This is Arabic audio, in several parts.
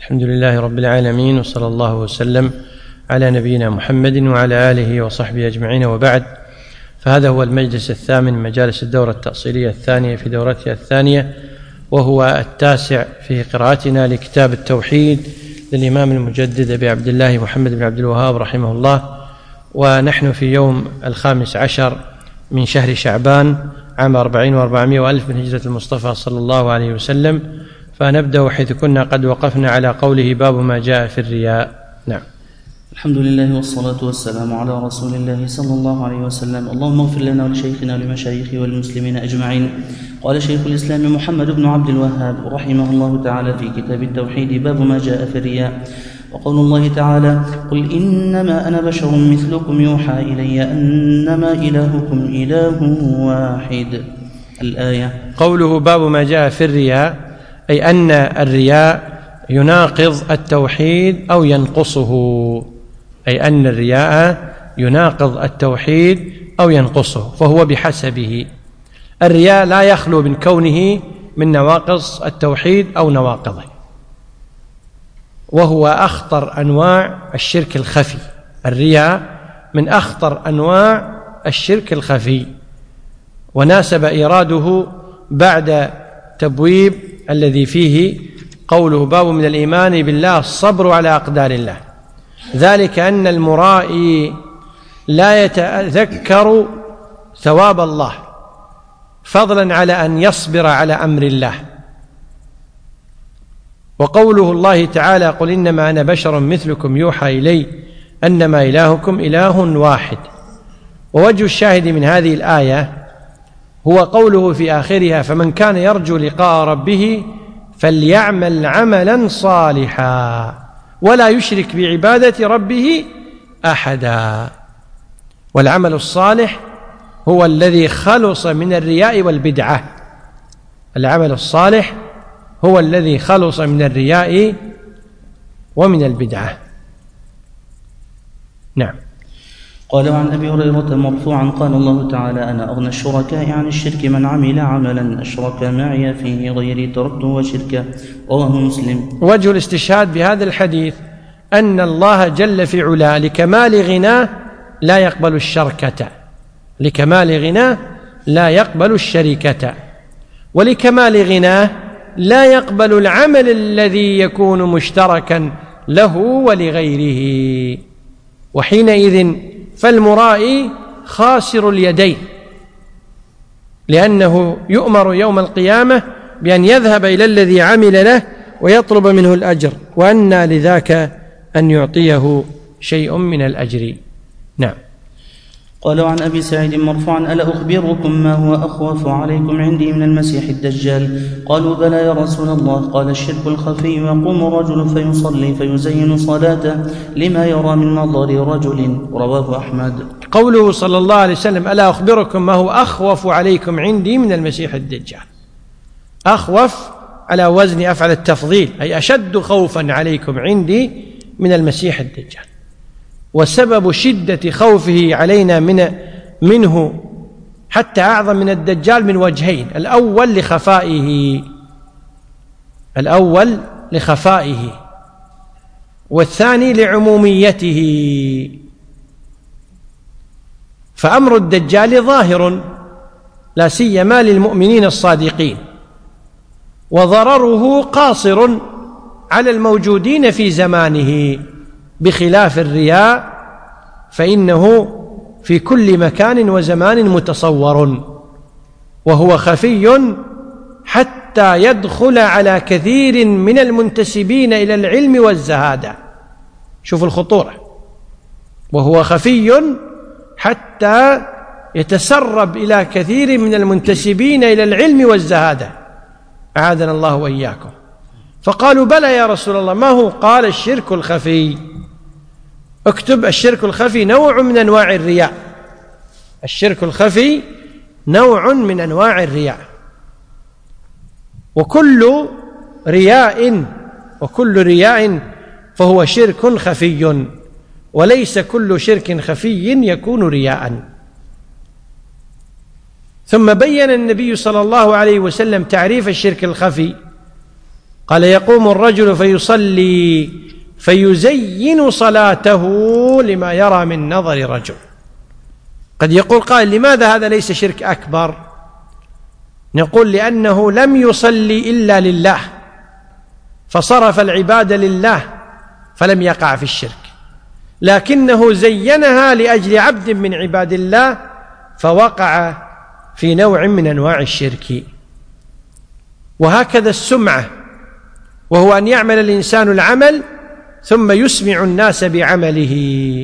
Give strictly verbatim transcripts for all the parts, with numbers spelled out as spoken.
الحمد لله رب العالمين، وصلى الله وسلم على نبينا محمد وعلى آله وصحبه أجمعين، وبعد. فهذا هو المجلس الثامن من مجالس الدورة التأصيلية الثانية في دورتها الثانية، وهو التاسع في قراءتنا لكتاب التوحيد للإمام المجدد أبي عبد الله محمد بن عبد الوهاب رحمه الله. ونحن في يوم الخامس عشر من شهر شعبان عام أربعين وأربعمائة وألف من هجرة المصطفى صلى الله عليه وسلم، فنبدأ حيث كنا قد وقفنا على قوله: باب ما جاء في الرياء. نعم. الحمد لله والصلاة والسلام على رسول الله صلى الله عليه وسلم. اللهم اغفر لنا ولشيخنا ولمشايخه وللمسلمين أجمعين. قال شيخ الإسلام محمد بن عبد الوهاب رحمه الله تعالى في كتاب التوحيد: باب ما جاء في الرياء. وقول الله تعالى: قل إنما أنا بشر مثلكم يوحى إلي أنما إلهكم إله واحد. الآية. قوله باب ما جاء في الرياء أي أن الرياء يناقض التوحيد أو ينقصه، أي أن الرياء يناقض التوحيد أو ينقصه، فهو بحسبه. الرياء لا يخلو من كونه من نواقص التوحيد أو نواقضه، وهو أخطر أنواع الشرك الخفي. الرياء من أخطر أنواع الشرك الخفي، وناسب إيراده بعد تبويب الذي فيه قوله: باب من الإيمان بالله الصبر على أقدار الله، ذلك أن المرائي لا يتذكر ثواب الله فضلا على أن يصبر على أمر الله. وقوله الله تعالى: قل إنما أنا بشر مثلكم يوحى إلي أنما إلهكم إله واحد. ووجه الشاهد من هذه الآية هو قوله في آخرها: فمن كان يرجو لقاء ربه فليعمل عملا صالحا ولا يشرك بعبادة ربه أحدا. والعمل الصالح هو الذي خلص من الرياء والبدعة. العمل الصالح هو الذي خلص من الرياء ومن البدعة. نعم. قال عن أبي هريرة مرفوعا: قال الله تعالى: أنا أغنى الشركاء عن الشرك من عمل عملا أشرك معي فيه غيري تركته وشركه. رواه مسلم. وجه الاستشهاد بهذا الحديث أن الله جل في علاه لكمال غناه لا يقبل الشركة، لكمال غناه لا يقبل الشركة، ولكمال غناه لا يقبل العمل الذي يكون مشتركا له ولغيره. وحينئذ فالمرائي خاسر اليدين، لأنه يؤمر يوم القيامة بأن يذهب إلى الذي عمل له ويطلب منه الأجر، وأنى لذاك أن يعطيه شيء من الأجر. نعم. قال عن أبي سعيد مرفوعا: ألا أخبركم ما هو أخوف عليكم عندي من المسيح الدجال؟ قالوا: بلى يا رسول الله. قال: الشرك الخفي، يقوم الرجل فيصلي فيزين صلاته لما يرى من نظر رجل. رواه أحمد. قوله صلى الله عليه وسلم: ألا أخبركم ما هو أخوف عليكم عندي من المسيح الدجال. أخوف على وزن أفعل التفضيل، أي أشد خوفا عليكم عندي من المسيح الدجال. وسبب شدة خوفه علينا من منه حتى أعظم من الدجال من وجهين: الأول لخفائه الأول لخفائه والثاني لعموميته. فأمر الدجال ظاهر لا سيما للمؤمنين الصادقين، وضرره قاصر على الموجودين في زمانه، بخلاف الرياء فإنه في كل مكان وزمان متصور، وهو خفي حتى يدخل على كثير من المنتسبين إلى العلم والزهادة. شوف الخطورة، وهو خفي حتى يتسرب إلى كثير من المنتسبين إلى العلم والزهادة، أعاذنا الله وإياكم. فقالوا: بلى يا رسول الله، ما هو؟ قال: الشرك الخفي. اكتب: الشرك الخفي نوع من أنواع الرياء. الشرك الخفي نوع من أنواع الرياء، وكل رياء وكل رياء فهو شرك خفي، وليس كل شرك خفي يكون رياء. ثم بين النبي صلى الله عليه وسلم تعريف الشرك الخفي قال يقوم الرجل فيصلي فيزين صلاته لما يرى من نظر رجل. قد يقول قائل لماذا هذا ليس شرك أكبر؟ نقول لأنه لم يصلي إلا لله فصرف العبادة لله فلم يقع في الشرك، لكنه زينها لأجل عبد من عباد الله فوقع في نوع من أنواع الشرك. وهكذا السمعة، وهو أن يعمل الإنسان العمل ثم يسمع الناس بعمله.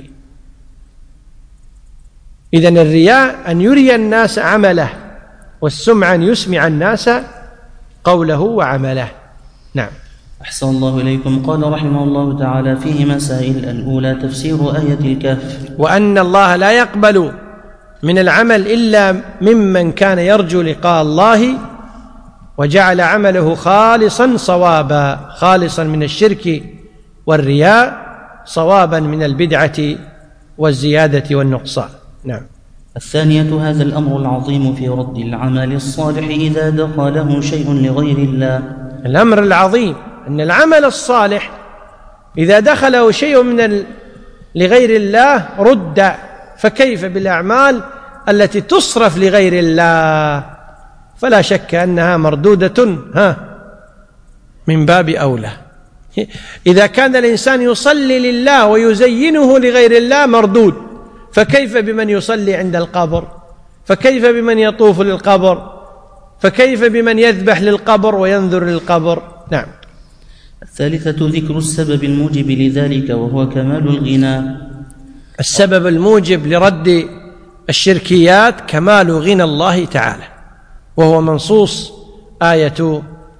إذن الرياء أن يري الناس عمله، والسمعة أن يسمع الناس قوله وعمله. نعم. أحسن الله إليكم. قال رحمه الله تعالى فيه مسائل. الأولى تفسير آية الكهف، وأن الله لا يقبل من العمل إلا ممن كان يرجو لقاء الله وجعل عمله خالصا صوابا، خالصا من الشرك والرياء، صوابا من البدعة والزيادة والنقصان. نعم. الثانية هذا الأمر العظيم في رد العمل الصالح إذا دخله شيء لغير الله. الأمر العظيم أن العمل الصالح إذا دخله شيء من ال... لغير الله رد، فكيف بالأعمال التي تصرف لغير الله؟ فلا شك أنها مردودة ها من باب أولى. إذا كان الإنسان يصلي لله ويزينه لغير الله مردود، فكيف بمن يصلي عند القبر؟ فكيف بمن يطوف للقبر؟ فكيف بمن يذبح للقبر وينذر للقبر؟ نعم. الثالثة ذكر السبب الموجب لذلك وهو كمال الغنى. السبب الموجب لرد الشركيات كمال غنى الله تعالى، وهو منصوص آية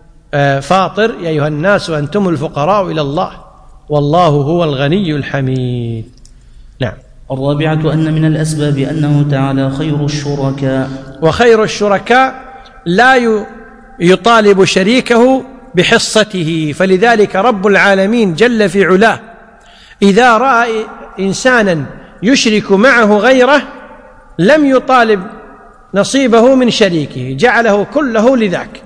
فاطر يا أيها الناس أنتم الفقراء إلى الله والله هو الغني الحميد. نعم. الرابعة أن من الأسباب أنه تعالى خير الشركاء، وخير الشركاء لا يطالب شريكه بحصته، فلذلك رب العالمين جل في علاه إذا رأى إنسانا يشرك معه غيره لم يطالب نصيبه من شريكه، جعله كله لذاك،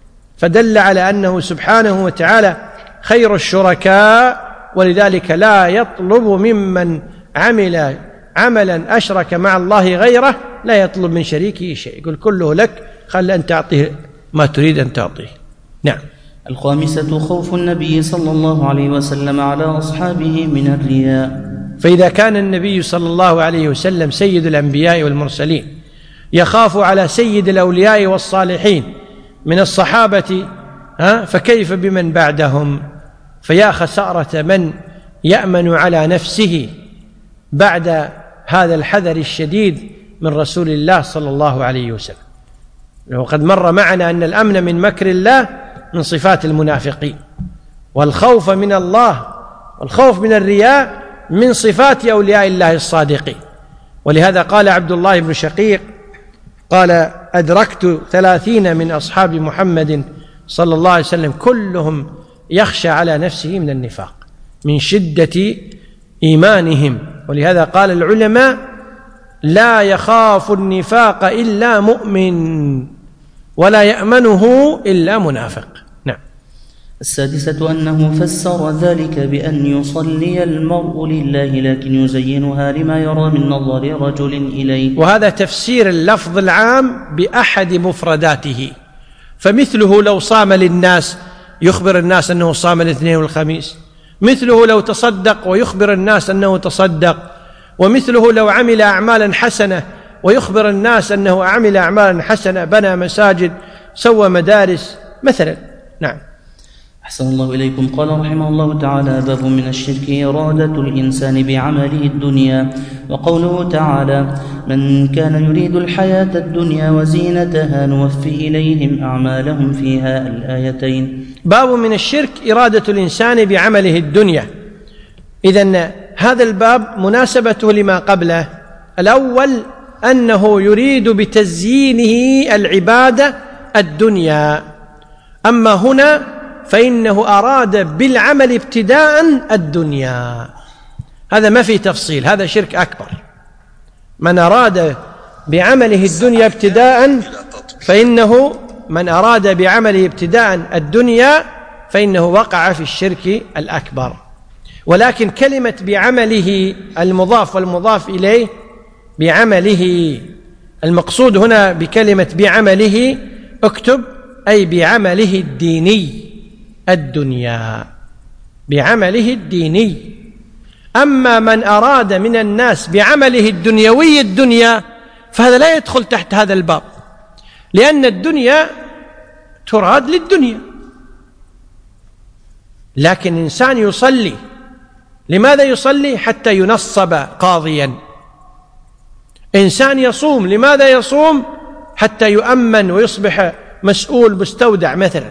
فدل على أنه سبحانه وتعالى خير الشركاء، ولذلك لا يطلب ممن عمل عملا أشرك مع الله غيره، لا يطلب من شريكه شيء، يقول كله لك، خل أن تعطيه ما تريد أن تعطيه. نعم. الخامسة خوف النبي صلى الله عليه وسلم على أصحابه من الرياء. فإذا كان النبي صلى الله عليه وسلم سيد الأنبياء والمرسلين يخاف على سيد الأولياء والصالحين من الصحابة، ها فكيف بمن بعدهم؟ فيا خسارة من يأمن على نفسه بعد هذا الحذر الشديد من رسول الله صلى الله عليه وسلم. وقد مر معنا أن الأمن من مكر الله من صفات المنافقين، والخوف من الله والخوف من الرياء من صفات أولياء الله الصادقين. ولهذا قال عبد الله بن شقيق قال أدركت ثلاثين من أصحاب محمد صلى الله عليه وسلم كلهم يخشى على نفسه من النفاق من شدة إيمانهم. ولهذا قال العلماء لا يخاف النفاق إلا مؤمن ولا يأمنه إلا منافق. نعم. السادسة أنه فسر ذلك بأن يصلي المرء لله لكن يزينها لما يرى من نظر رجل إليه، وهذا تفسير اللفظ العام بأحد مفرداته. فمثله لو صام للناس يخبر الناس أنه صام الاثنين والخميس، مثله لو تصدق ويخبر الناس أنه تصدق، ومثله لو عمل أعمالا حسنة ويخبر الناس أنه عمل أعمالا حسنة، بنى مساجد، سوى مدارس مثلا. نعم. أحسن الله إليكم. قال رحمه الله تعالى باب من الشرك إرادة الإنسان بعمله الدنيا، وقوله تعالى من كان يريد الحياة الدنيا وزينتها نوفي إليهم أعمالهم فيها، الآيتين. باب من الشرك إرادة الإنسان بعمله الدنيا. إذن هذا الباب مناسبته لما قبله. الأول أنه يريد بتزيينه العبادة الدنيا، أما هنا فإنه أراد بالعمل ابتداء الدنيا، هذا ما فيه تفصيل، هذا شرك أكبر. من أراد بعمله الدنيا ابتداء فإنه من أراد بعمله ابتداء الدنيا فإنه وقع في الشرك الأكبر. ولكن كلمة بعمله المضاف والمضاف إليه بعمله، المقصود هنا بكلمة بعمله اكتب أي بعمله الديني الدنيا، بعمله الديني. أما من أراد من الناس بعمله الدنيوي الدنيا فهذا لا يدخل تحت هذا الباب، لأن الدنيا تراد للدنيا. لكن إنسان يصلي، لماذا يصلي؟ حتى ينصب قاضيا. إنسان يصوم، لماذا يصوم؟ حتى يؤمن ويصبح مسؤول مستودع مثلا.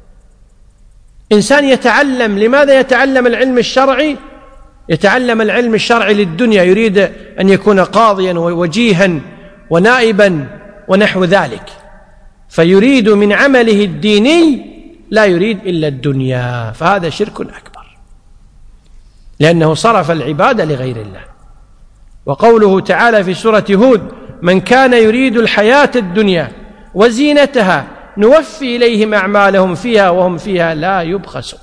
إنسان يتعلم، لماذا يتعلم العلم الشرعي؟ يتعلم العلم الشرعي للدنيا، يريد أن يكون قاضيا ووجيها ونائبا ونحو ذلك، فيريد من عمله الديني لا يريد إلا الدنيا، فهذا شرك أكبر، لأنه صرف العبادة لغير الله. وقوله تعالى في سورة هود: من كان يريد الحياة الدنيا وزينتها نوفي إليهم أعمالهم فيها وهم فيها لا يبخسون.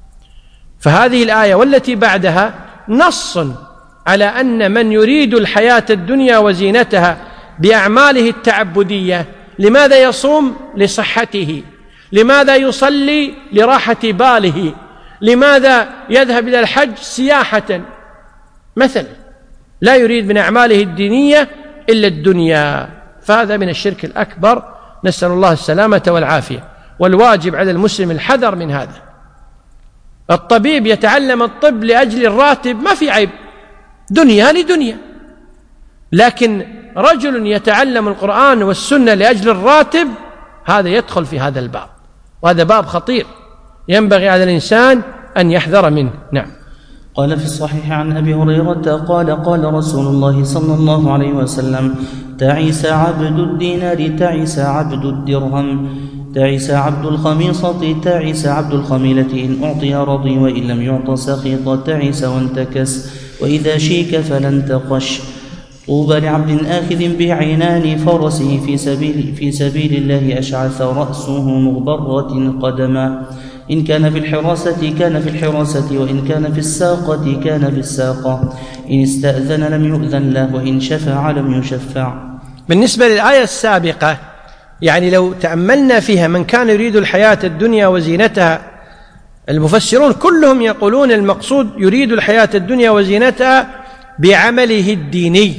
فهذه الآية والتي بعدها نص على أن من يريد الحياة الدنيا وزينتها بأعماله التعبدية، لماذا يصوم؟ لصحته. لماذا يصلي؟ لراحة باله. لماذا يذهب إلى الحج؟ سياحة مثلا، لا يريد من أعماله الدينية إلا الدنيا، فهذا من الشرك الأكبر، نسأل الله السلامة والعافية. والواجب على المسلم الحذر من هذا. الطبيب يتعلم الطب لأجل الراتب، ما في عيب، دنيا لدنيا. لكن رجل يتعلم القرآن والسنة لأجل الراتب، هذا يدخل في هذا الباب، وهذا باب خطير ينبغي على الإنسان أن يحذر منه. نعم. قال في الصحيح عن أبي هريرة قال: قال رسول الله صلى الله عليه وسلم: تعس عبد الدينار، تعس عبد الدرهم، تعس عبد الخميصة، تعس عبد الخميلة، إن أعطي رضي وإن لم يعط سخط، تعس وانتكس، وإذا شيك فلن تقش. طوبى لعبد آخذ بعنان فرسه في سبيل, في سبيل الله أشعث رأسه مغبرة قدما، إن كان في الحراسة كان في الحراسة، وإن كان في الساقة كان في الساقة، إن استأذن لم يؤذن له، وإن شفع لم يشفع. بالنسبة للآية السابقة، يعني لو تأملنا فيها، من كان يريد الحياة الدنيا وزينتها، المفسرون كلهم يقولون المقصود يريد الحياة الدنيا وزينتها بعمله الديني.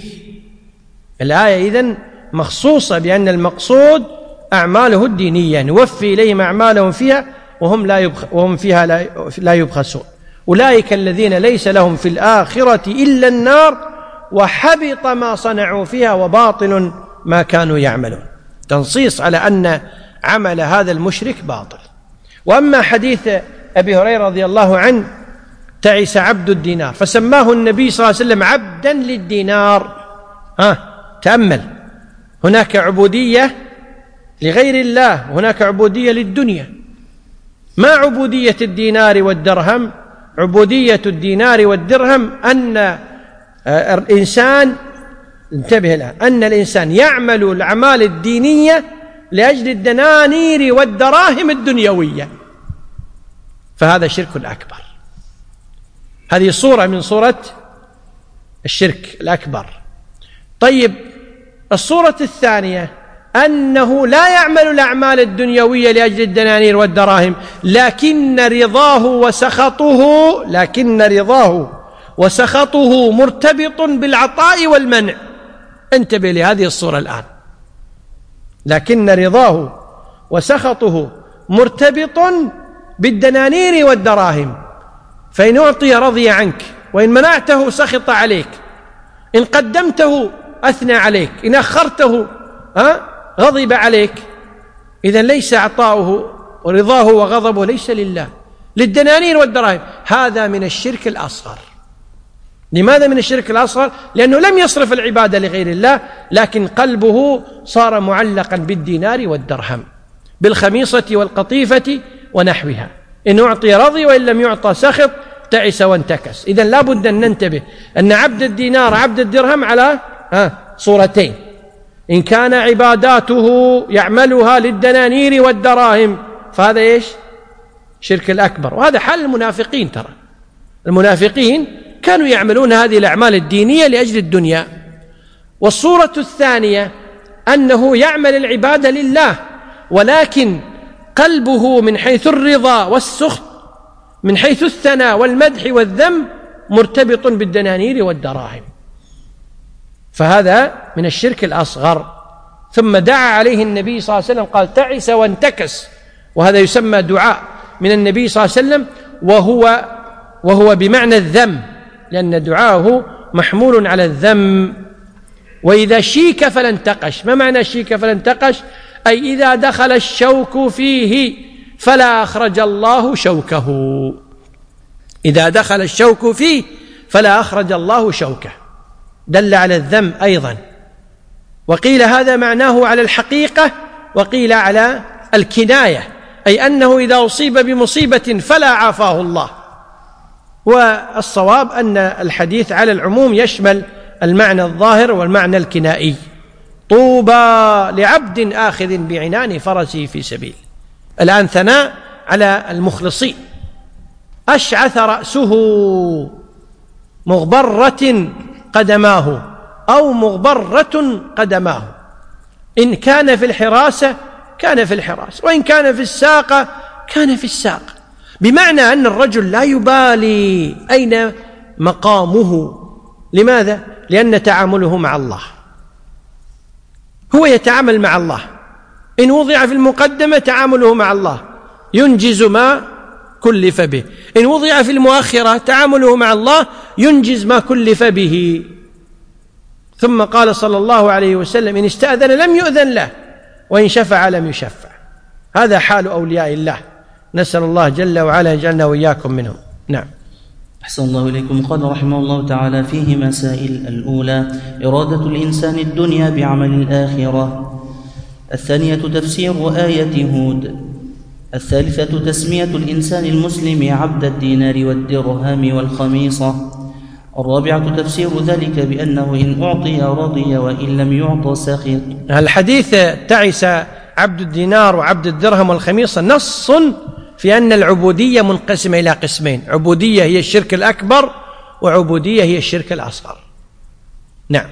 الآية إذن مخصوصة بأن المقصود أعماله الدينية، نوفي إليهم أعمالهم فيها وهم, لا يبخ وهم فيها لا, لا يبخسون. أولئك الذين ليس لهم في الآخرة إلا النار وحبط ما صنعوا فيها وباطل ما كانوا يعملون. تنصيص على أن عمل هذا المشرك باطل. وأما حديث أبي هريرة رضي الله عنه: تعس عبد الدينار، فسماه النبي صلى الله عليه وسلم عبدا للدينار. ها تأمل، هناك عبودية لغير الله، وهناك عبودية للدنيا. ما عبودية الدينار والدرهم؟ عبودية الدينار والدرهم أن الإنسان، انتبه الآن، أن الإنسان يعمل الأعمال الدينية لأجل الدنانير والدراهم الدنيوية، فهذا شرك أكبر. هذه صورة من صورة الشرك الأكبر. طيب، الصورة الثانية أنه لا يعمل الأعمال الدنيوية لأجل الدنانير والدراهم، لكن رضاه وسخطه لكن رضاه وسخطه مرتبط بالعطاء والمنع. انتبه لهذه الصورة الآن، لكن رضاه وسخطه مرتبط بالدنانير والدراهم، فإن أعطي رضي عنك، وإن منعته سخط عليك، إن قدمته أثنى عليك، إن أخرته ها غضب عليك. إذن ليس عطاؤه ورضاه وغضبه ليس لله، للدنانير والدراهم. هذا من الشرك الأصغر. لماذا من الشرك الأصغر؟ لأنه لم يصرف العبادة لغير الله، لكن قلبه صار معلقا بالدينار والدرهم، بالخميصة والقطيفة ونحوها. إن أعطي رضي وإن لم يعطى سخط، تعس وانتكس. إذن لا بد أن ننتبه أن عبد الدينار عبد الدرهم على صورتين: إن كان عباداته يعملها للدنانير والدراهم فهذا إيش؟ الشرك الأكبر. وهذا حال المنافقين، ترى المنافقين كانوا يعملون هذه الأعمال الدينية لأجل الدنيا. والصورة الثانية أنه يعمل العبادة لله، ولكن قلبه من حيث الرضا والسخط، من حيث الثناء والمدح والذم، مرتبط بالدنانير والدراهم، فهذا من الشرك الأصغر. ثم دعا عليه النبي صلى الله عليه وسلم، قال تعس وانتكس، وهذا يسمى دعاء من النبي صلى الله عليه وسلم، وهو وهو بمعنى الذم، لأن دعاءه محمول على الذم. وإذا شيك فلا انتقش. ما معنى شيك فلا انتقش؟ أي إذا دخل الشوك فيه فلا أخرج الله شوكه، إذا دخل الشوك فيه فلا أخرج الله شوكه، دل على الذم أيضا. وقيل هذا معناه على الحقيقة، وقيل على الكناية، أي أنه إذا أصيب بمصيبة فلا عافاه الله. والصواب أن الحديث على العموم يشمل المعنى الظاهر والمعنى الكنائي. طوبى لعبد آخذ بعنان فرسه في سبيل. الآن ثناء على المخلصين. أشعث رأسه مغبرة قدماه أو مغبرة قدماه، إن كان في الحراسة كان في الحراسة، وإن كان في الساقة كان في الساقة، بمعنى أن الرجل لا يبالي أين مقامه. لماذا؟ لأن تعامله مع الله، هو يتعامل مع الله. إن وضع في المقدمة تعامله مع الله ينجز ما كلف به، إن وضع في المؤخرة تعامله مع الله ينجز ما كلف به. ثم قال صلى الله عليه وسلم: إن استأذن لم يؤذن له، وإن شفع لم يشفع. هذا حال أولياء الله، نسأل الله جل وعلا يجعلنا وإياكم منهم. نعم. أحسن الله إليكم. قال رحمه الله تعالى: فيه مسائل. الأولى إرادة الإنسان الدنيا بعمل الآخرة. الثانية تفسير آية هود. الثالثة تسمية الإنسان المسلم عبد الدينار والدرهم والخميصة. الرابعة تفسير ذلك بأنه إن أعطي رضي وإن لم يعط سخط. الحديث تعس عبد الدينار وعبد الدرهم والخميصة نص في أن العبودية منقسمة إلى قسمين: عبودية هي الشرك الأكبر، وعبودية هي الشرك الأصغر. نعم.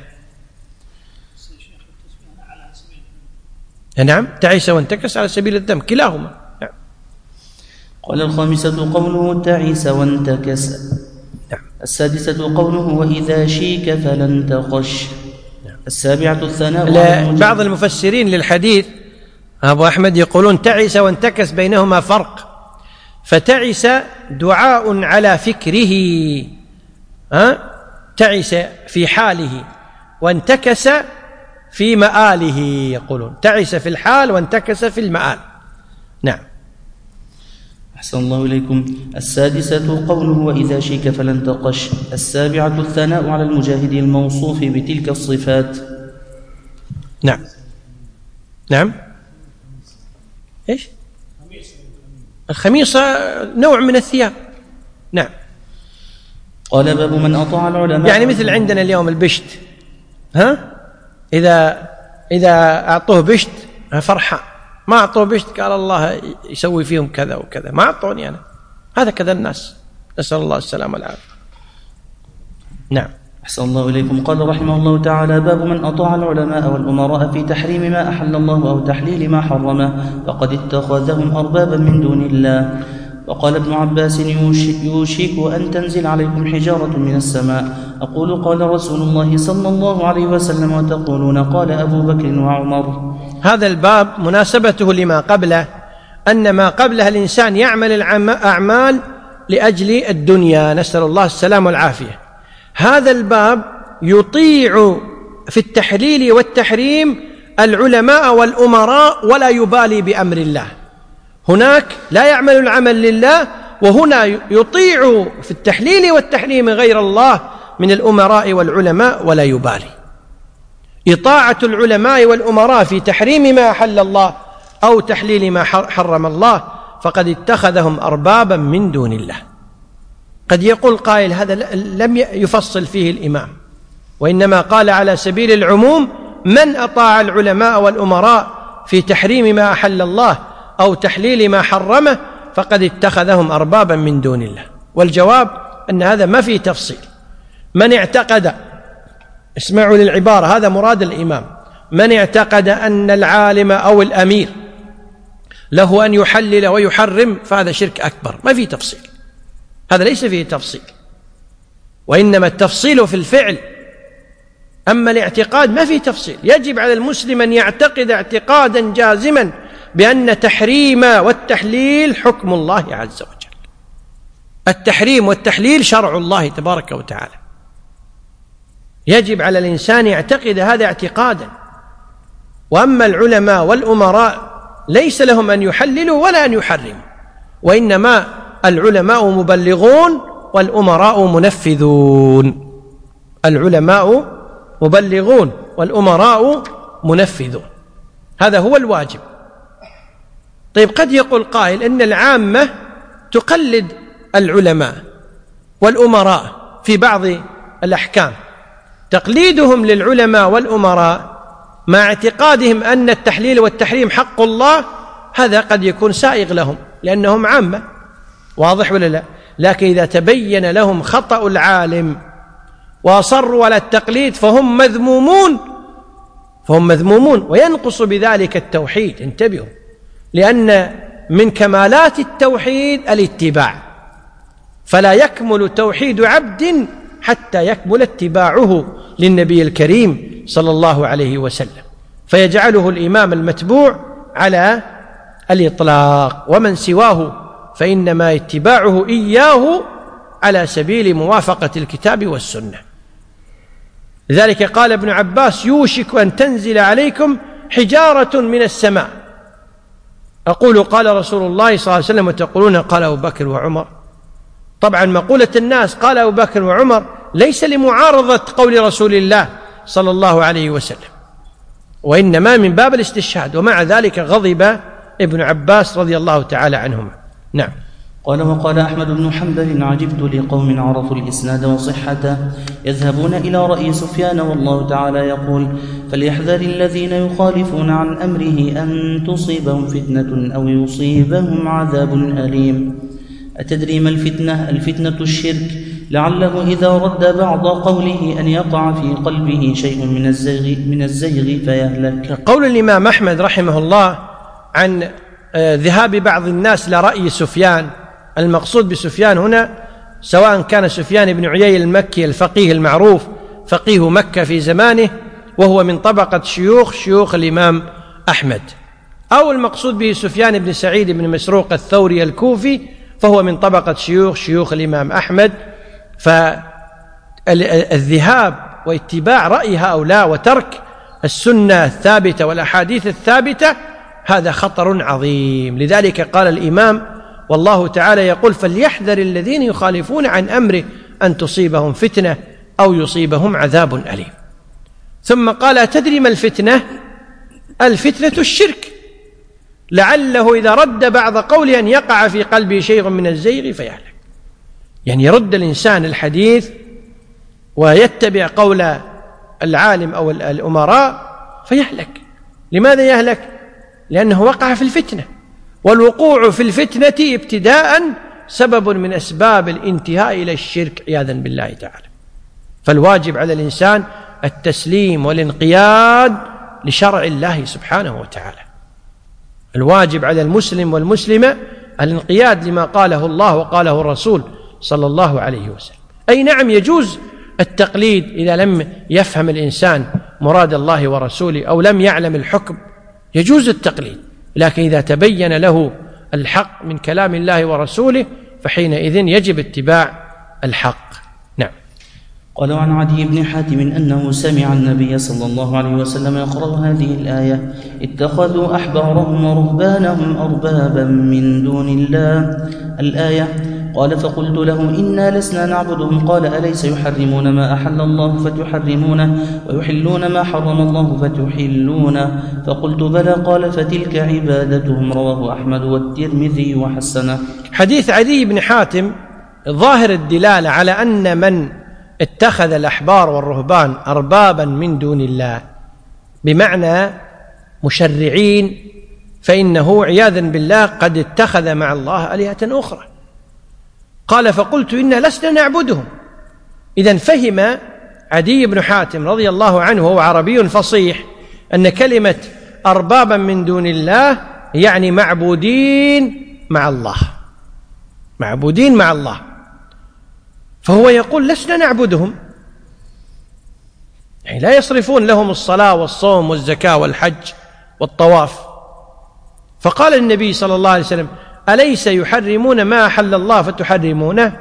نعم، تعس وانتكس على سبيل الذم، كلاهما. نعم. قال: الخامسة قوله تعس وانتكس. نعم. السادسة قوله وإذا شيك فلن تخش. نعم. السابعة الثناء. بعض المفسرين للحديث أبو أحمد يقولون تعس وانتكس بينهما فرق، فتعس دعاء على فكره، ها؟ تعس في حاله، وانتكس في مآله. يقولون تعس في الحال وانتكس في المآل. نعم. أحسن الله إليكم. السادسة قوله وإذا شيك فلن تقش. السابعة الثناء على المجاهد الموصوف بتلك الصفات. نعم. نعم. إيش؟ الخميصة نوع من الثياب. نعم. قال: باب من أطاع العلماء. يعني مثل عندنا اليوم البشت، ها؟ إذا إذا أعطوه بشت فرحة، ما أعطوه بشت قال الله يسوي فيهم كذا وكذا، ما أعطوني أنا. هذا كذا الناس، نسأل الله السلامة والعافية. نعم. أحسن الله إليكم. قال رحمه الله تعالى: باب من أطاع العلماء والأمراء في تحريم ما أحل الله أو تحليل ما حرمه فقد اتخذهم أربابا من دون الله. وقال ابن عباس: يوشك أن تنزل عليكم حجارة من السماء. أقول قال رسول الله صلى الله عليه وسلم، وتقولون قال أبو بكر وعمر. هذا الباب مناسبته لما قبله أن ما قبلها الإنسان يعمل الأعمال لأجل الدنيا، نسأل الله السلامة والعافية. هذا الباب يطيع في التحليل والتحريم العلماء والأمراء ولا يبالي بأمر الله. هناك لا يعمل العمل لله، وهنا يطيع في التحليل والتحريم غير الله من الأمراء والعلماء ولا يبالي. إطاعة العلماء والأمراء في تحريم ما أحل الله أو تحليل ما حرم الله فقد اتخذهم أربابا من دون الله. قد يقول قائل هذا لم يفصل فيه الإمام، وإنما قال على سبيل العموم: من أطاع العلماء والأمراء في تحريم ما أحل الله أو تحليل ما حرمه فقد اتخذهم أربابا من دون الله. والجواب أن هذا ما فيه تفصيل. من اعتقد، اسمعوا للعبارة، هذا مراد الإمام، من اعتقد أن العالم أو الأمير له أن يحلل ويحرم فهذا شرك أكبر، ما فيه تفصيل، هذا ليس فيه تفصيل، وإنما التفصيل في الفعل. أما الاعتقاد ما فيه تفصيل. يجب على المسلم أن يعتقد اعتقادا جازما بأن تحريم والتحليل حكم الله عز وجل. التحريم والتحليل شرع الله تبارك وتعالى. يجب على الإنسان يعتقد هذا اعتقادا. وأما العلماء والأمراء ليس لهم أن يحللوا ولا أن يحرموا، وإنما العلماء مبلغون والأمراء منفذون. العلماء مبلغون والأمراء منفذون، هذا هو الواجب. طيب، قد يقول قائل إن العامة تقلد العلماء والأمراء في بعض الأحكام. تقليدهم للعلماء والأمراء مع اعتقادهم أن التحليل والتحريم حق الله، هذا قد يكون سائغ لهم لأنهم عامة، واضح ولا لا؟ لكن إذا تبين لهم خطأ العالم وأصروا على التقليد فهم مذمومون، فهم مذمومون وينقص بذلك التوحيد. انتبهوا، لأن من كمالات التوحيد الاتباع، فلا يكمل توحيد عبد حتى يكمل اتباعه للنبي الكريم صلى الله عليه وسلم، فيجعله الإمام المتبوع على الإطلاق، ومن سواه فإنما اتباعه إياه على سبيل موافقة الكتاب والسنة. لذلك قال ابن عباس: يوشك أن تنزل عليكم حجارة من السماء. أقول قال رسول الله صلى الله عليه وسلم وتقولون قال أبو بكر وعمر. طبعا مقولة الناس قال أبو بكر وعمر ليس لمعارضة قول رسول الله صلى الله عليه وسلم، وإنما من باب الاستشهاد، ومع ذلك غضب ابن عباس رضي الله تعالى عنهما. نعم. قال: وقال أحمد بن حنبل: عجبت لقوم عرفوا الإسناد وصحته يذهبون إلى رأي سفيان والله تعالى يقول: فليحذر الذين يخالفون عن أمره أن تصيبهم فتنة أو يصيبهم عذاب أليم. أتدري ما الفتنة؟ الفتنة الشرك، لعله إذا رد بعض قوله أن يقع في قلبه شيء من الزيغ, من الزيغ فيهلك. قول الإمام أحمد رحمه الله عن ذهاب بعض الناس لرأي سفيان، المقصود بسفيان هنا سواء كان سفيان بن عيينة المكي الفقيه المعروف فقيه مكة في زمانه وهو من طبقة شيوخ شيوخ الإمام أحمد، أو المقصود به سفيان بن سعيد بن مسروق الثوري الكوفي فهو من طبقة شيوخ شيوخ الإمام أحمد. فالذهاب واتباع رأي هؤلاء وترك السنة الثابتة والأحاديث الثابتة هذا خطر عظيم. لذلك قال الإمام والله تعالى يقول: فليحذر الذين يخالفون عن أمره أن تصيبهم فتنة أو يصيبهم عذاب أليم. ثم قال: أتدري ما الفتنة؟ الفتنة الشرك، لعله إذا رد بعض قوله أن يقع في قلبه شيء من الزيغ فيهلك. يعني يرد الإنسان الحديث ويتبع قول العالم أو الأمراء فيهلك. لماذا يهلك؟ لأنه وقع في الفتنة، والوقوع في الفتنة ابتداء سبب من أسباب الانتهاء إلى الشرك عياذا بالله تعالى. فالواجب على الإنسان التسليم والانقياد لشرع الله سبحانه وتعالى. الواجب على المسلم والمسلمة الانقياد لما قاله الله وقاله الرسول صلى الله عليه وسلم. أي نعم، يجوز التقليد إذا لم يفهم الإنسان مراد الله ورسوله أو لم يعلم الحكم، يجوز التقليد، لكن إذا تبين له الحق من كلام الله ورسوله فحينئذ يجب اتباع الحق. نعم. قال: عن عدي بن حاتم أنه سمع النبي صلى الله عليه وسلم يقرأ هذه الآية: اتخذوا أحبارهم ورهبانهم أربابا من دون الله، الآية. قال: فقلت له: إنا لسنا نعبدهم. قال: أليس يحرمون ما أحل الله فتحرمونه ويحلون ما حرم الله فتحلونه؟ فقلت: بلى. قال: فتلك عبادتهم. رواه أحمد والترمذي وحسنه. حديث عدي بن حاتم ظاهر الدلالة على أن من اتخذ الأحبار والرهبان أربابا من دون الله بمعنى مشرعين فإنه عياذا بالله قد اتخذ مع الله آلهة أخرى. قال فقلت إنا لسنا نعبدهم. إذن فهم عدي بن حاتم رضي الله عنه وهو عربي فصيح أن كلمة أربابا من دون الله يعني معبودين مع الله، معبودين مع الله. فهو يقول لسنا نعبدهم، يعني لا يصرفون لهم الصلاة والصوم والزكاة والحج والطواف. فقال النبي صلى الله عليه وسلم أليس يحرمون ما أحل الله فتحرمونه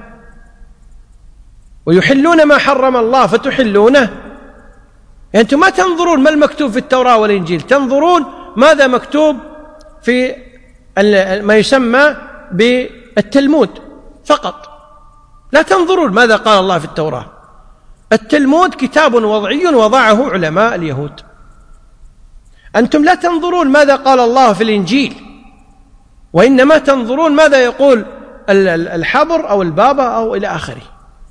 ويحلون ما حرم الله فتحلونه؟ يعني أنتم ما تنظرون ما المكتوب في التوراة والإنجيل، تنظرون ماذا مكتوب في ما يسمى بالتلمود فقط، لا تنظرون ماذا قال الله في التوراة. التلمود كتاب وضعي وضعه علماء اليهود. أنتم لا تنظرون ماذا قال الله في الإنجيل، وإنما تنظرون ماذا يقول الحبر أو البابا أو إلى آخره.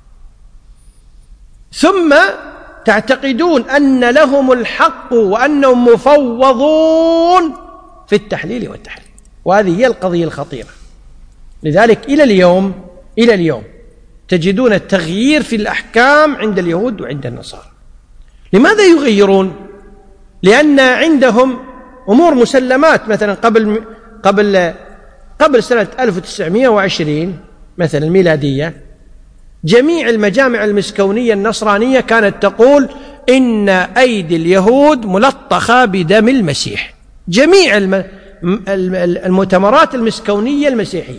ثم تعتقدون أن لهم الحق وأنهم مفوضون في التحليل والتحريم، وهذه هي القضية الخطيرة. لذلك إلى اليوم إلى اليوم تجدون التغيير في الأحكام عند اليهود وعند النصارى. لماذا يغيرون؟ لأن عندهم أمور مسلمات. مثلا قبل قبل قبل سنة ألف وتسعمائة وعشرين مثلا الميلادية، جميع المجامع المسكونية النصرانية كانت تقول إن أيدي اليهود ملطخة بدم المسيح. جميع المؤتمرات المسكونية المسيحية.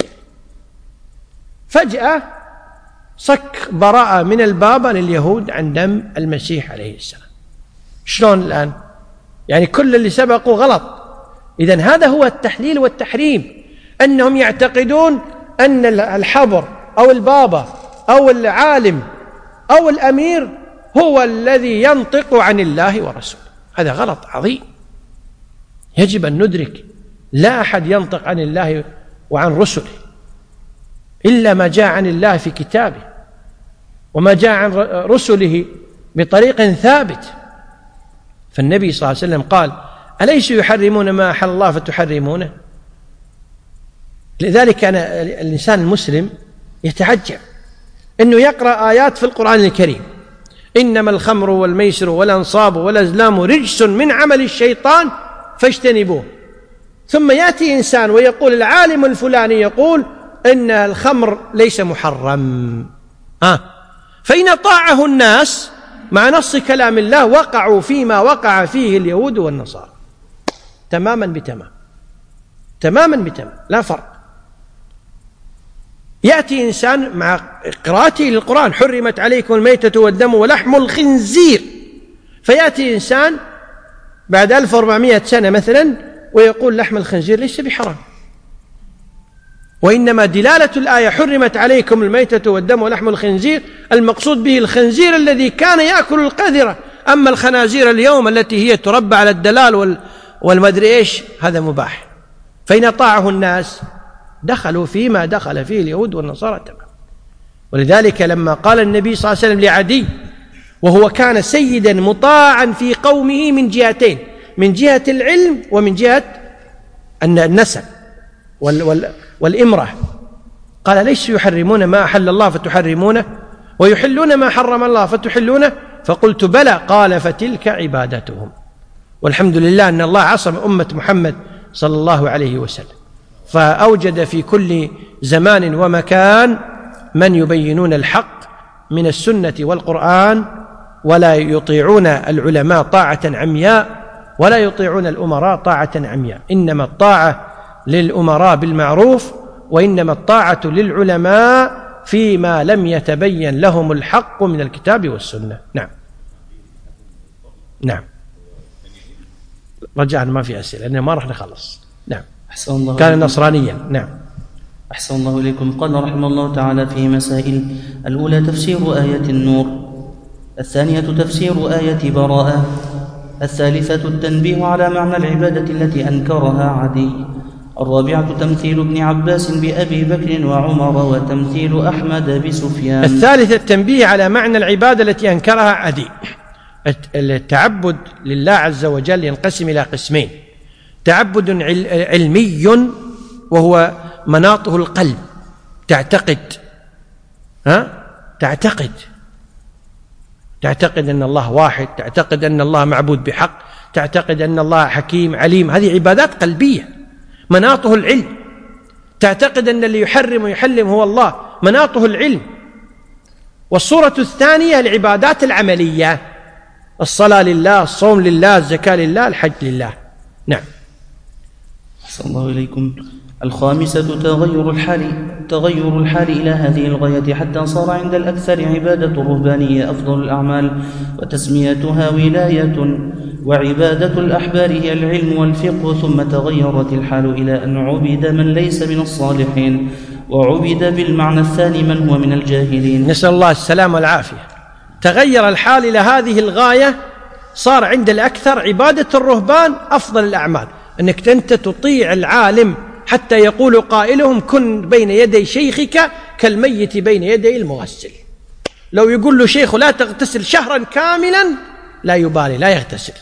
فجأة صك براءة من البابا لليهود عن دم المسيح عليه السلام. شلون الآن؟ يعني كل اللي سبقوا غلط. إذن هذا هو التحليل والتحريم، أنهم يعتقدون أن الحبر أو البابا أو العالم أو الأمير هو الذي ينطق عن الله ورسوله. هذا غلط عظيم، يجب أن ندرك لا أحد ينطق عن الله وعن رسله إلا ما جاء عن الله في كتابه وما جاء عن رسله بطريق ثابت. فالنبي صلى الله عليه وسلم قال أليس يحرمون ما أحل الله فتحرمونه؟ لذلك أنا الإنسان المسلم يتعجب أنه يقرأ آيات في القرآن الكريم إنما الخمر والميسر والأنصاب والأزلام رجس من عمل الشيطان فاجتنبوه، ثم يأتي إنسان ويقول العالم الفلاني يقول إن الخمر ليس محرم. آه. فإن طاعه الناس مع نص كلام الله وقعوا فيما وقع فيه اليهود والنصارى تماما بتمام، تماما بتمام، لا فرق. يأتي إنسان مع قراءته للقرآن حرمت عليكم الميتة والدم ولحم الخنزير، فيأتي إنسان بعد ألف وأربعمائة سنة مثلا ويقول لحم الخنزير ليس بحرام، وإنما دلالة الآية حرمت عليكم الميتة والدم ولحم الخنزير المقصود به الخنزير الذي كان يأكل القذرة، أما الخنازير اليوم التي هي تربى على الدلال والمدري إيش هذا مباح. فإن طاعه الناس دخلوا فيما دخل فيه اليهود والنصارى تمام. ولذلك لما قال النبي صلى الله عليه وسلم لعدي وهو كان سيدا مطاعا في قومه من جهتين، من جهة العلم ومن جهة النسب وال وال والإمرة، قال ليس يحرمون ما أحل الله فتحرمونه ويحلون ما حرم الله فتحلونه؟ فقلت بلى. قال فتلك عبادتهم. والحمد لله أن الله عصم أمة محمد صلى الله عليه وسلم، فأوجد في كل زمان ومكان من يبينون الحق من السنة والقرآن، ولا يطيعون العلماء طاعة عمياء ولا يطيعون الأمراء طاعة عمياء. إنما الطاعة للأمراء بالمعروف، وإنما الطاعة للعلماء فيما لم يتبين لهم الحق من الكتاب والسنة. نعم نعم رجعنا ما في أسئلة لأنه ما راح نخلص. نعم أحسن الله كان نصرانيا. نعم أحسن الله إليكم. قال رحمه الله تعالى في مسائل: الأولى تفسير آية النور، الثانية تفسير آية براءة، الثالثة التنبيه على معنى العبادة التي أنكرها عدي، الرابعة تمثيل ابن عباس بأبي بكر وعمر، وتمثيل أحمد بسفيان. الثالثة التنبيه على معنى العبادة التي أنكرها عدي. التعبد لله عز وجل ينقسم إلى قسمين: تعبد علمي وهو مناطه القلب، تعتقد ها تعتقد تعتقد أن الله واحد، تعتقد أن الله معبود بحق، تعتقد أن الله حكيم عليم. هذه عبادات قلبية مناطه العلم. تعتقد أن اللي يحرم ويحلم هو الله، مناطه العلم. والصورة الثانية العبادات العملية، الصلاة لله، الصوم لله، الزكاة لله، الحج لله. نعم. أحسن الله إليكم. الخامسة تغير الحال تغير الحال إلى هذه الغاية حتى صار عند الأكثر عبادة الرهبانية أفضل الأعمال وتسميتها ولاية، وعبادة الأحبار هي العلم والفقه. ثم تغيرت الحال إلى أن عبد من ليس من الصالحين، وعبد بالمعنى الثاني من هو من الجاهلين. نسأل الله السلام والعافية. تغير الحال إلى هذه الغاية، صار عند الأكثر عبادة الرهبان أفضل الأعمال، أنك أنت تطيع العالم حتى يقول قائلهم كن بين يدي شيخك كالميت بين يدي المغسل. لو يقول له شيخ لا تغتسل شهرا كاملا لا يبالي، لا يغتسل.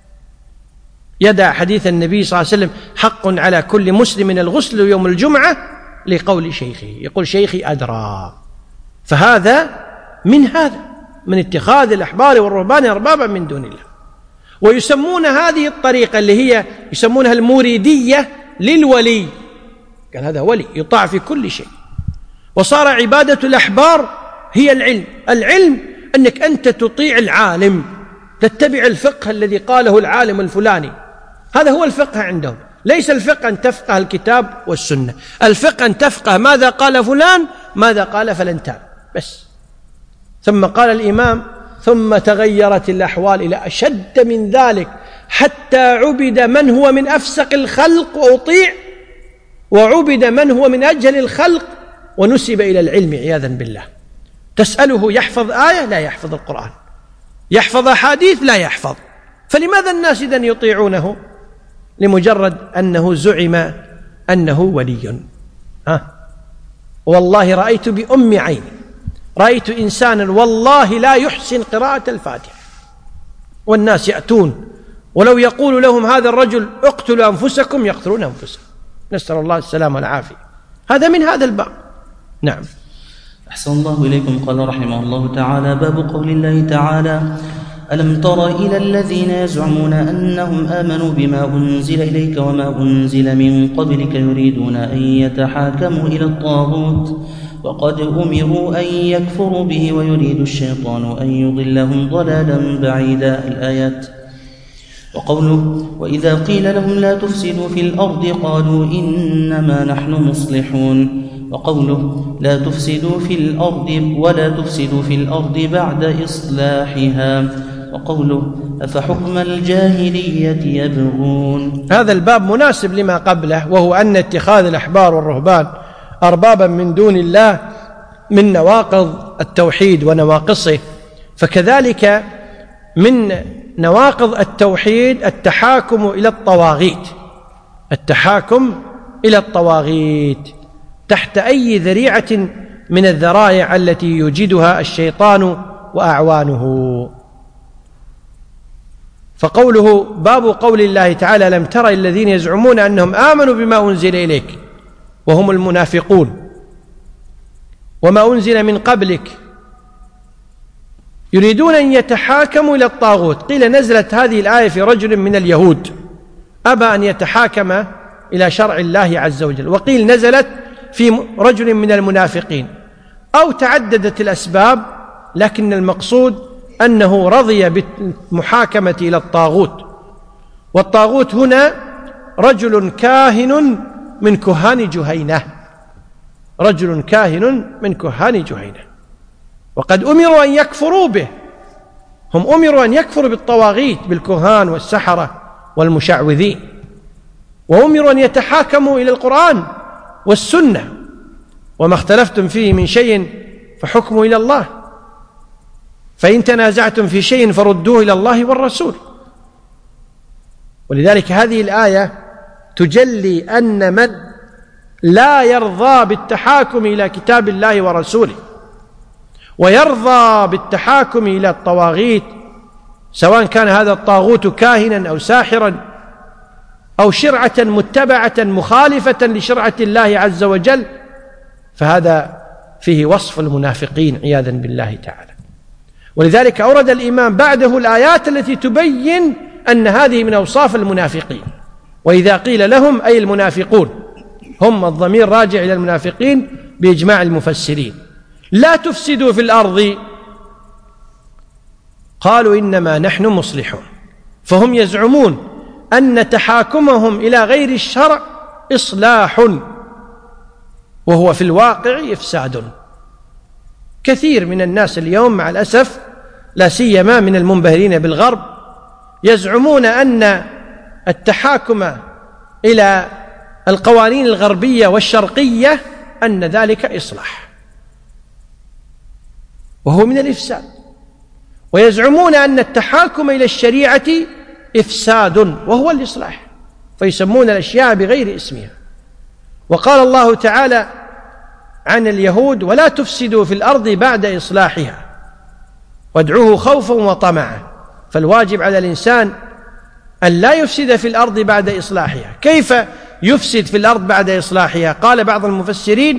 يدع حديث النبي صلى الله عليه وسلم حق على كل مسلم الغسل يوم الجمعة لقول شيخه، يقول شيخي أدرى. فهذا من هذا من اتخاذ الأحبار والرهبان أربابا من دون الله. ويسمون هذه الطريقة اللي هي يسمونها المريدية للولي، قال هذا ولي يطاع في كل شيء. وصار عبادة الأحبار هي العلم. العلم أنك أنت تطيع العالم، تتبع الفقه الذي قاله العالم الفلاني، هذا هو الفقه عندهم. ليس الفقه أن تفقه الكتاب والسنة، الفقه أن تفقه ماذا قال فلان ماذا قال فلنتان بس. ثم قال الإمام ثم تغيرت الأحوال إلى أشد من ذلك حتى عبد من هو من أفسق الخلق وأطيع، وعبد من هو من أجهل الخلق ونسب إلى العلم عياذا بالله. تسأله يحفظ آية لا يحفظ القرآن، يحفظ أحاديث لا يحفظ. فلماذا الناس إذن يطيعونه؟ لمجرد أنه زعم أنه ولي. ها والله رأيت بأم عيني، رأيت إنسانا والله لا يحسن قراءة الفاتحة، والناس يأتون ولو يقول لهم هذا الرجل اقتلوا أنفسكم يقتلون أنفسهم، نسأل الله السلامة والعافية. هذا من هذا الباب. نعم. أحسن الله إليكم. قال رحمه الله تعالى: باب قول الله تعالى: ألم تر إلى الذين يزعمون أنهم آمنوا بما أنزل إليك وما أنزل من قبلك يريدون أن يتحاكموا إلى الطاغوت وقد أمروا أن يكفروا به ويريد الشيطان أن يضلهم ضلالا بعيدا. الآيات. وقوله: وإذا قيل لهم لا تفسدوا في الأرض قالوا إنما نحن مصلحون. وقوله: لا تفسدوا في الأرض ولا تفسدوا في الأرض بعد إصلاحها. وقوله: أفحكم الجاهلية يبغون. هذا الباب مناسب لما قبله، وهو أن اتخاذ الأحبار والرهبان أربابا من دون الله من نواقض التوحيد ونواقصه. فكذلك من نواقض التوحيد التحاكم إلى الطواغيت، التحاكم إلى الطواغيت تحت أي ذريعة من الذرائع التي يوجدها الشيطان وأعوانه. فقوله باب قول الله تعالى: لم تر الذين يزعمون أنهم آمنوا بما أنزل إليك وهم المنافقون وما أنزل من قبلك يريدون أن يتحاكموا إلى الطاغوت. قيل نزلت هذه الآية في رجل من اليهود أبى أن يتحاكم إلى شرع الله عز وجل، وقيل نزلت في رجل من المنافقين، أو تعددت الأسباب، لكن المقصود أنه رضي بالمحاكمة إلى الطاغوت. والطاغوت هنا رجل كاهن من كهان جهينة، رجل كاهن من كهان جهينة، وقد أمروا أن يكفروا به. هم أمروا أن يكفروا بالطواغيت بالكهان والسحرة والمشعوذين، وأمروا أن يتحاكموا إلى القرآن والسنة، وما اختلفتم فيه من شيء فحكموا إلى الله، فإن تنازعتم في شيء فردوه إلى الله والرسول. ولذلك هذه الآية تجلي أن من لا يرضى بالتحاكم إلى كتاب الله ورسوله ويرضى بالتحاكم إلى الطواغيت، سواء كان هذا الطاغوت كاهنا أو ساحرا، أو شرعة متبعة مخالفة لشرعة الله عز وجل، فهذا فيه وصف المنافقين عياذا بالله تعالى. ولذلك أورد الإمام بعده الآيات التي تبين أن هذه من أوصاف المنافقين. وإذا قيل لهم أي المنافقون، هم الضمير راجع إلى المنافقين بإجماع المفسرين، لا تفسدوا في الأرض، قالوا إنما نحن مصلحون. فهم يزعمون أن تحاكمهم إلى غير الشرع إصلاح، وهو في الواقع إفساد. كثير من الناس اليوم مع الأسف، لا سيما من المنبهرين بالغرب، يزعمون أن التحاكم إلى القوانين الغربية والشرقية أن ذلك إصلاح، وهو من الإفساد. ويزعمون أن التحاكم إلى الشريعة إفساد وهو الإصلاح، فيسمون الأشياء بغير اسمها. وقال الله تعالى عن اليهود: ولا تفسدوا في الأرض بعد إصلاحها وادعوه خوفا وطمعا. فالواجب على الإنسان أن لا يفسد في الأرض بعد إصلاحها. كيف يفسد في الأرض بعد إصلاحها؟ قال بعض المفسرين: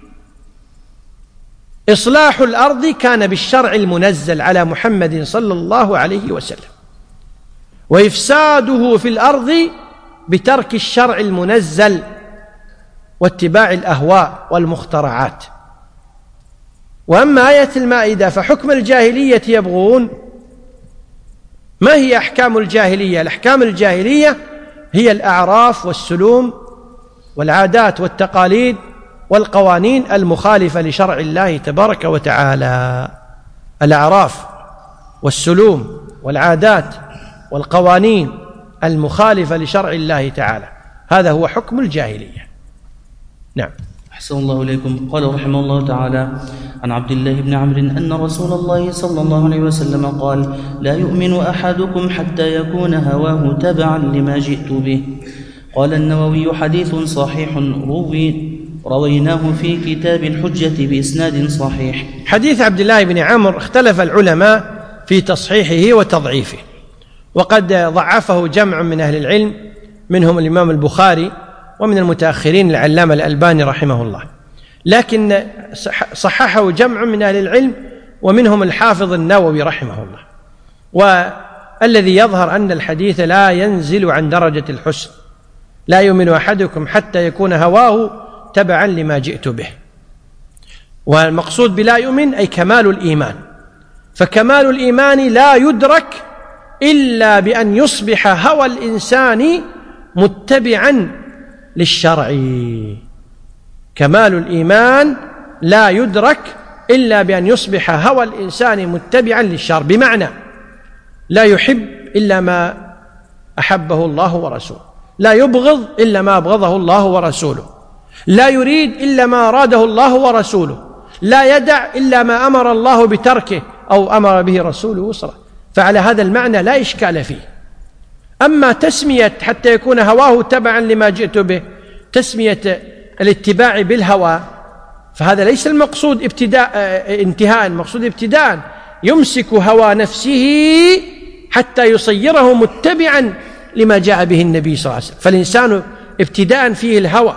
إصلاح الأرض كان بالشرع المنزل على محمد صلى الله عليه وسلم، وإفساده في الأرض بترك الشرع المنزل واتباع الأهواء والمخترعات. وأما آية المائدة فحكم الجاهلية يبغون. ما هي أحكام الجاهلية؟ الأحكام الجاهلية هي الأعراف والسلوم والعادات والتقاليد والقوانين المخالفة لشرع الله تبارك وتعالى. الأعراف والسلوم والعادات والقوانين المخالفة لشرع الله تعالى، هذا هو حكم الجاهلية. نعم. أحسن الله إليكم. قال رحمه الله تعالى: عن عبد الله بن عمرو أن رسول الله صلى الله عليه وسلم قال: لا يؤمن أحدكم حتى يكون هواه تبعا لما جئت به. قال النووي: حديث صحيح روي رويناه في كتاب الحجة بإسناد صحيح. حديث عبد الله بن عمرو اختلف العلماء في تصحيحه وتضعيفه، وقد ضعفه جمع من أهل العلم، منهم الإمام البخاري، ومن المتأخرين العلامة الألباني رحمه الله، لكن صححه جمع من أهل العلم، ومنهم الحافظ النووي رحمه الله. والذي يظهر أن الحديث لا ينزل عن درجة الحسن. لا يؤمن أحدكم حتى يكون هواه تبعا لما جئت به. والمقصود بلا يؤمن أي كمال الإيمان، فكمال الإيمان لا يدرك إلا بأن يصبح هوى الإنسان متبعا للشرع. كمال الإيمان لا يدرك إلا بأن يصبح هوى الإنسان متبعا للشرع، بمعنى لا يحب إلا ما أحبه الله ورسوله، لا يبغض إلا ما أبغضه الله ورسوله، لا يريد إلا ما أراده الله ورسوله، لا يدع إلا ما أمر الله بتركه أو أمر به رسوله صلى الله عليه وسلم. فعلى هذا المعنى لا إشكال فيه. أما تسمية حتى يكون هواه تبعا لما جئت به، تسمية الاتباع بالهوى، فهذا ليس المقصود ابتداء انتهاء، المقصود ابتداء يمسك هوى نفسه حتى يصيره متبعا لما جاء به النبي صلى الله عليه وسلم. فالإنسان ابتداء فيه الهوى،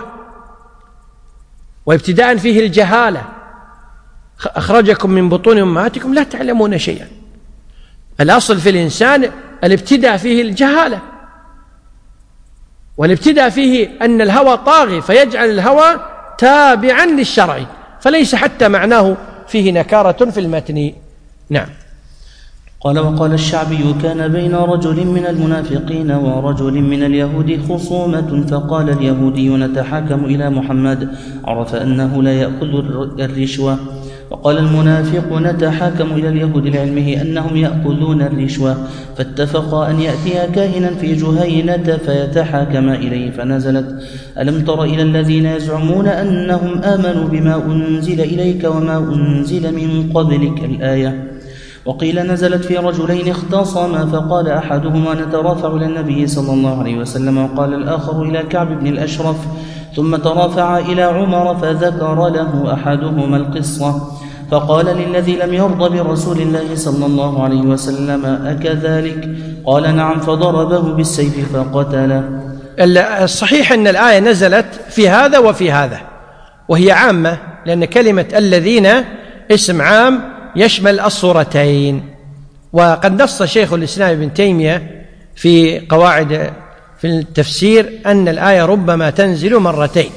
وابتداء فيه الجهالة. أخرجكم من بطون أمهاتكم لا تعلمون شيئا. الأصل في الإنسان الابتداء فيه الجهالة، والابتداء فيه أن الهوى طاغي فيجعل الهوى تابعا للشرع، فليس حتى معناه فيه نكارة في المتن. نعم. قال: وقال الشعبي: كان بين رجل من المنافقين ورجل من اليهود خصومة، فقال اليهودي: نتحاكم إلى محمد، عرف أنه لا يأخذ الرشوة. وقال المنافق: نتحاكم إلى اليهود لعلمه أنهم يأخذون الرشوة، فاتفقا أن يأتيا كاهنا في جهينة فيتحاكما إليه، فنزلت: ألم تر إلى الذين يزعمون أنهم آمنوا بما أنزل إليك وما أنزل من قبلك الآية. وقيل نزلت في رجلين اختصما، فقال أحدهما: نترافع إلى النبي صلى الله عليه وسلم، وقال الآخر إلى كعب بن الأشرف، ثم ترافع إلى عمر، فذكر له أحدهما القصة، فقال للذي لم يرضى برسول الله صلى الله عليه وسلم: أكذلك؟ قال: نعم. فضربه بالسيف فقتله. الصحيح أن الآية نزلت في هذا وفي هذا، وهي عامة، لأن كلمة الذين اسم عام يشمل الصورتين. وقد نص شيخ الإسلام ابن تيمية في قواعد في التفسير أن الآية ربما تنزل مرتين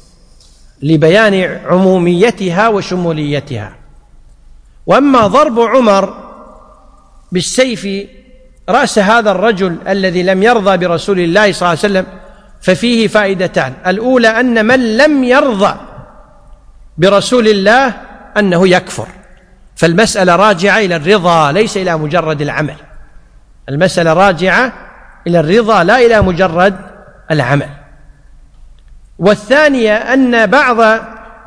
لبيان عموميتها وشموليتها. وأما ضرب عمر بالسيف رأس هذا الرجل الذي لم يرضى برسول الله صلى الله عليه وسلم ففيه فائدتان: الأولى أن من لم يرضى برسول الله أنه يكفر، فالمسألة راجعة إلى الرضا ليس إلى مجرد العمل. المسألة راجعة إلى الرضا لا إلى مجرد العمل. والثانية أن بعض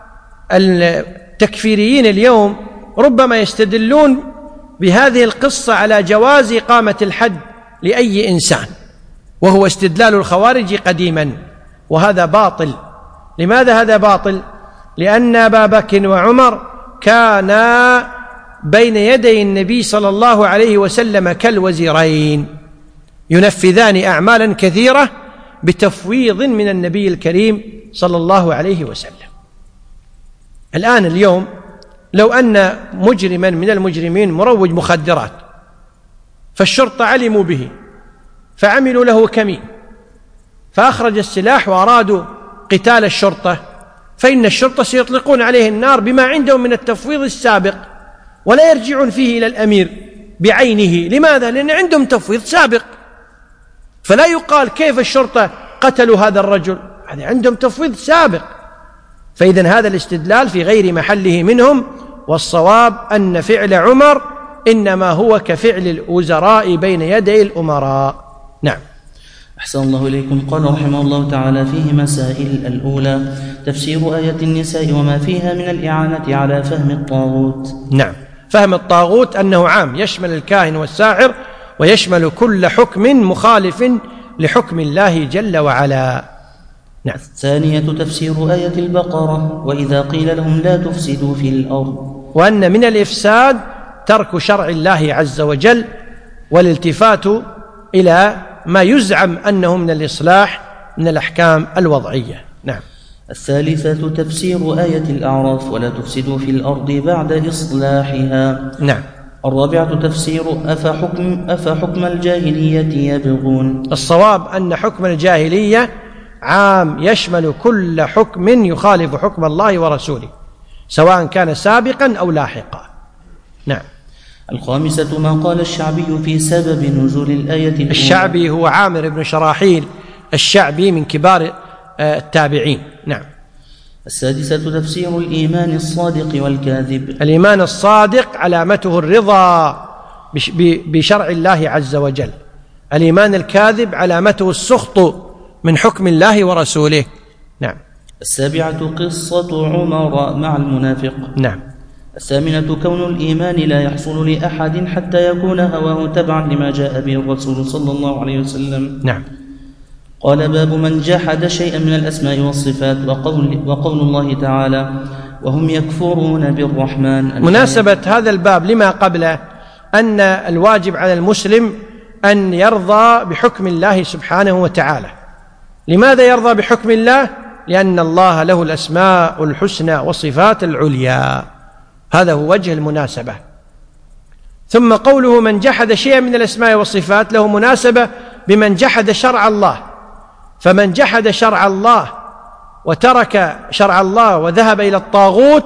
التكفيريين اليوم ربما يستدلون بهذه القصة على جواز إقامة الحد لأي إنسان، وهو استدلال الخوارج قديما، وهذا باطل. لماذا هذا باطل؟ لأن أبا بكر وعمر كانا بين يدي النبي صلى الله عليه وسلم كالوزيرين، ينفذان أعمالا كثيرة بتفويض من النبي الكريم صلى الله عليه وسلم. الآن اليوم لو أن مجرما من المجرمين مروج مخدرات فالشرطة علموا به فعملوا له كمين فأخرج السلاح وأرادوا قتال الشرطة، فإن الشرطة سيطلقون عليه النار بما عندهم من التفويض السابق، ولا يرجعون فيه إلى الأمير بعينه. لماذا؟ لأن عندهم تفويض سابق، فلا يقال كيف الشرطة قتلوا هذا الرجل، هذا عندهم تفويض سابق. فإذن هذا الاستدلال في غير محله منهم، والصواب أن فعل عمر إنما هو كفعل الوزراء بين يدي الأمراء. نعم. أحسن الله إليكم. قال رحمه الله تعالى: فيه مسائل. الأولى تفسير آية النساء وما فيها من الإعانة على فهم الطاغوت. نعم، فهم الطاغوت أنه عام، يشمل الكاهن والساحر، ويشمل كل حكم مخالف لحكم الله جل وعلا. نعم. الثانية تفسير آية البقرة: وإذا قيل لهم لا تفسدوا في الأرض، وأن من الإفساد ترك شرع الله عز وجل والالتفات إلى ما يزعم أنه من الإصلاح من الأحكام الوضعية. نعم. الثالثة تفسير آية الأعراف: ولا تفسدوا في الأرض بعد إصلاحها. نعم. الرابعة تفسير أفحكم, أفحكم الجاهلية يبغون. الصواب أن حكم الجاهلية عام، يشمل كل حكم يخالف حكم الله ورسوله سواء كان سابقا أو لاحقا. نعم. الخامسة ما قال الشعبي في سبب نزول الآية الأولى. الشعبي هو عامر بن شراحيل الشعبي من كبار التابعين. نعم. السادسة تفسير الإيمان الصادق والكاذب. الإيمان الصادق علامته الرضا بشرع الله عز وجل، الإيمان الكاذب علامته السخط من حكم الله ورسوله. نعم. السابعة قصة عمر مع المنافق. نعم. الثامنة كون الإيمان لا يحصل لأحد حتى يكون هواه تبعا لما جاء به الرسول صلى الله عليه وسلم. نعم. قال: باب من جحد شيئا من الأسماء والصفات، وقول, وقول الله تعالى: وهم يكفرون بالرحمن. مناسبة هذا الباب لما قبله أن الواجب على المسلم أن يرضى بحكم الله سبحانه وتعالى. لماذا يرضى بحكم الله؟ لأن الله له الأسماء الحسنى والصفات العليا، هذا هو وجه المناسبة. ثم قوله من جحد شيئا من الأسماء والصفات له مناسبة بمن جحد شرع الله، فمن جحد شرع الله وترك شرع الله وذهب إلى الطاغوت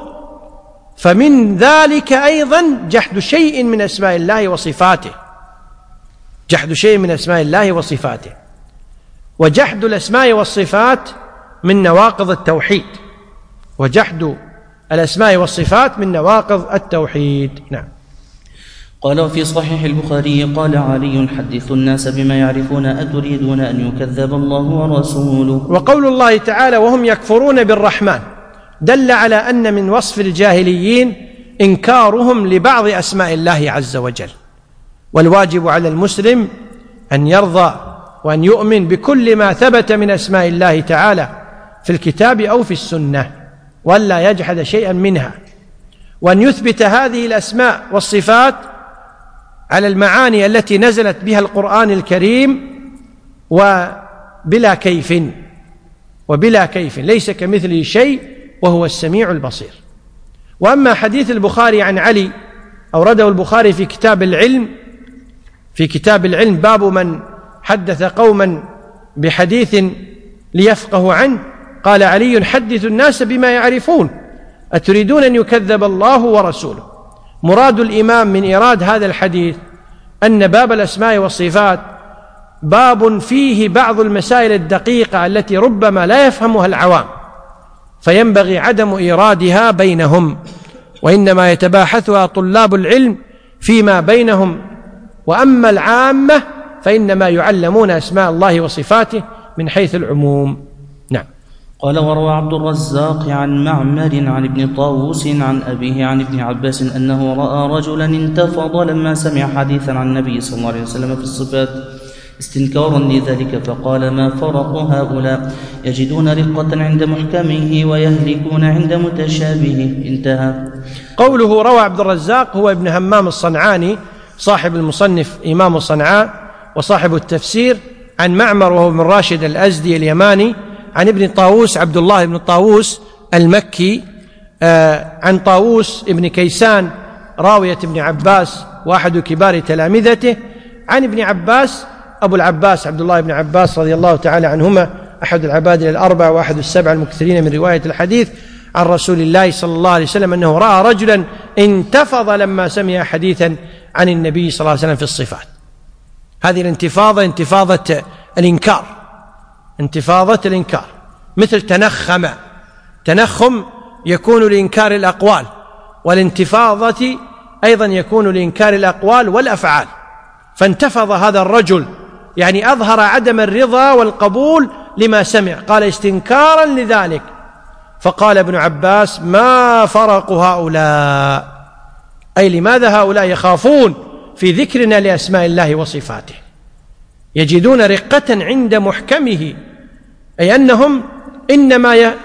فمن ذلك أيضا جحد شيء من أسماء الله وصفاته، جحد شيء من أسماء الله وصفاته. وجحد الأسماء والصفات من نواقض التوحيد، وجحد الأسماء والصفات من نواقض التوحيد. نعم. قال: وفي صحيح البخاري قال علي: حدثوا الناس بما يعرفون أتريدون أن يكذب الله ورسوله. وقول الله تعالى وهم يكفرون بالرحمن دل على أن من وصف الجاهليين إنكارهم لبعض أسماء الله عز وجل، والواجب على المسلم أن يرضى وأن يؤمن بكل ما ثبت من أسماء الله تعالى في الكتاب أو في السنة، ولا يجحد شيئا منها، وأن يثبت هذه الأسماء والصفات على المعاني التي نزلت بها القرآن الكريم بلا كيف وبلا كيف، ليس كمثله شيء وهو السميع البصير. وأما حديث البخاري عن علي أورده البخاري في كتاب العلم في كتاب العلم باب من حدث قوما بحديث ليفقهوا عنه، قال علي: حدث الناس بما يعرفون، أتريدون أن يكذب الله ورسوله. مراد الإمام من إيراد هذا الحديث أن باب الأسماء والصفات باب فيه بعض المسائل الدقيقة التي ربما لا يفهمها العوام، فينبغي عدم إيرادها بينهم، وإنما يتباحثها طلاب العلم فيما بينهم، وأما العامة فإنما يعلمون أسماء الله وصفاته من حيث العموم. نعم. قال: وروى عبد الرزاق عن معمر عن ابن طاووس عن أبيه عن ابن عباس أنه رأى رجلا انتفض لما سمع حديثا عن النبي صلى الله عليه وسلم في الصفات استنكارا لذلك، فقال: ما فرق هؤلاء، يجدون رقة عند محكمه ويهلكون عند متشابهه. انتهى. قوله روى عبد الرزاق هو ابن همام الصنعاني صاحب المصنف إمام صنعاء وصاحب التفسير، عن معمر وهو ابن راشد الأزدي اليماني، عن ابن طاووس عبد الله بن طاووس المكي، آه عن طاووس ابن كيسان راوية ابن عباس وأحد كبار تلامذته، عن ابن عباس أبو العباس عبد الله بن عباس رضي الله تعالى عنهما، أحد العباد الأربعة وأحد السبعة المكثرين من رواية الحديث عن رسول الله صلى الله عليه وسلم أنه رأى رجلا انتفض لما سمع حديثا عن النبي صلى الله عليه وسلم في الصفات. هذه الانتفاضة انتفاضة الإنكار، انتفاضة الإنكار، مثل تنخم، تنخم يكون لإنكار الأقوال، والانتفاضة أيضا يكون لإنكار الأقوال والأفعال. فانتفض هذا الرجل يعني أظهر عدم الرضا والقبول لما سمع، قال استنكارا لذلك. فقال ابن عباس: ما فرق هؤلاء، أي لماذا هؤلاء يخافون في ذكرنا لأسماء الله وصفاته، يجدون رقة عند محكمه، أي أنهم إنما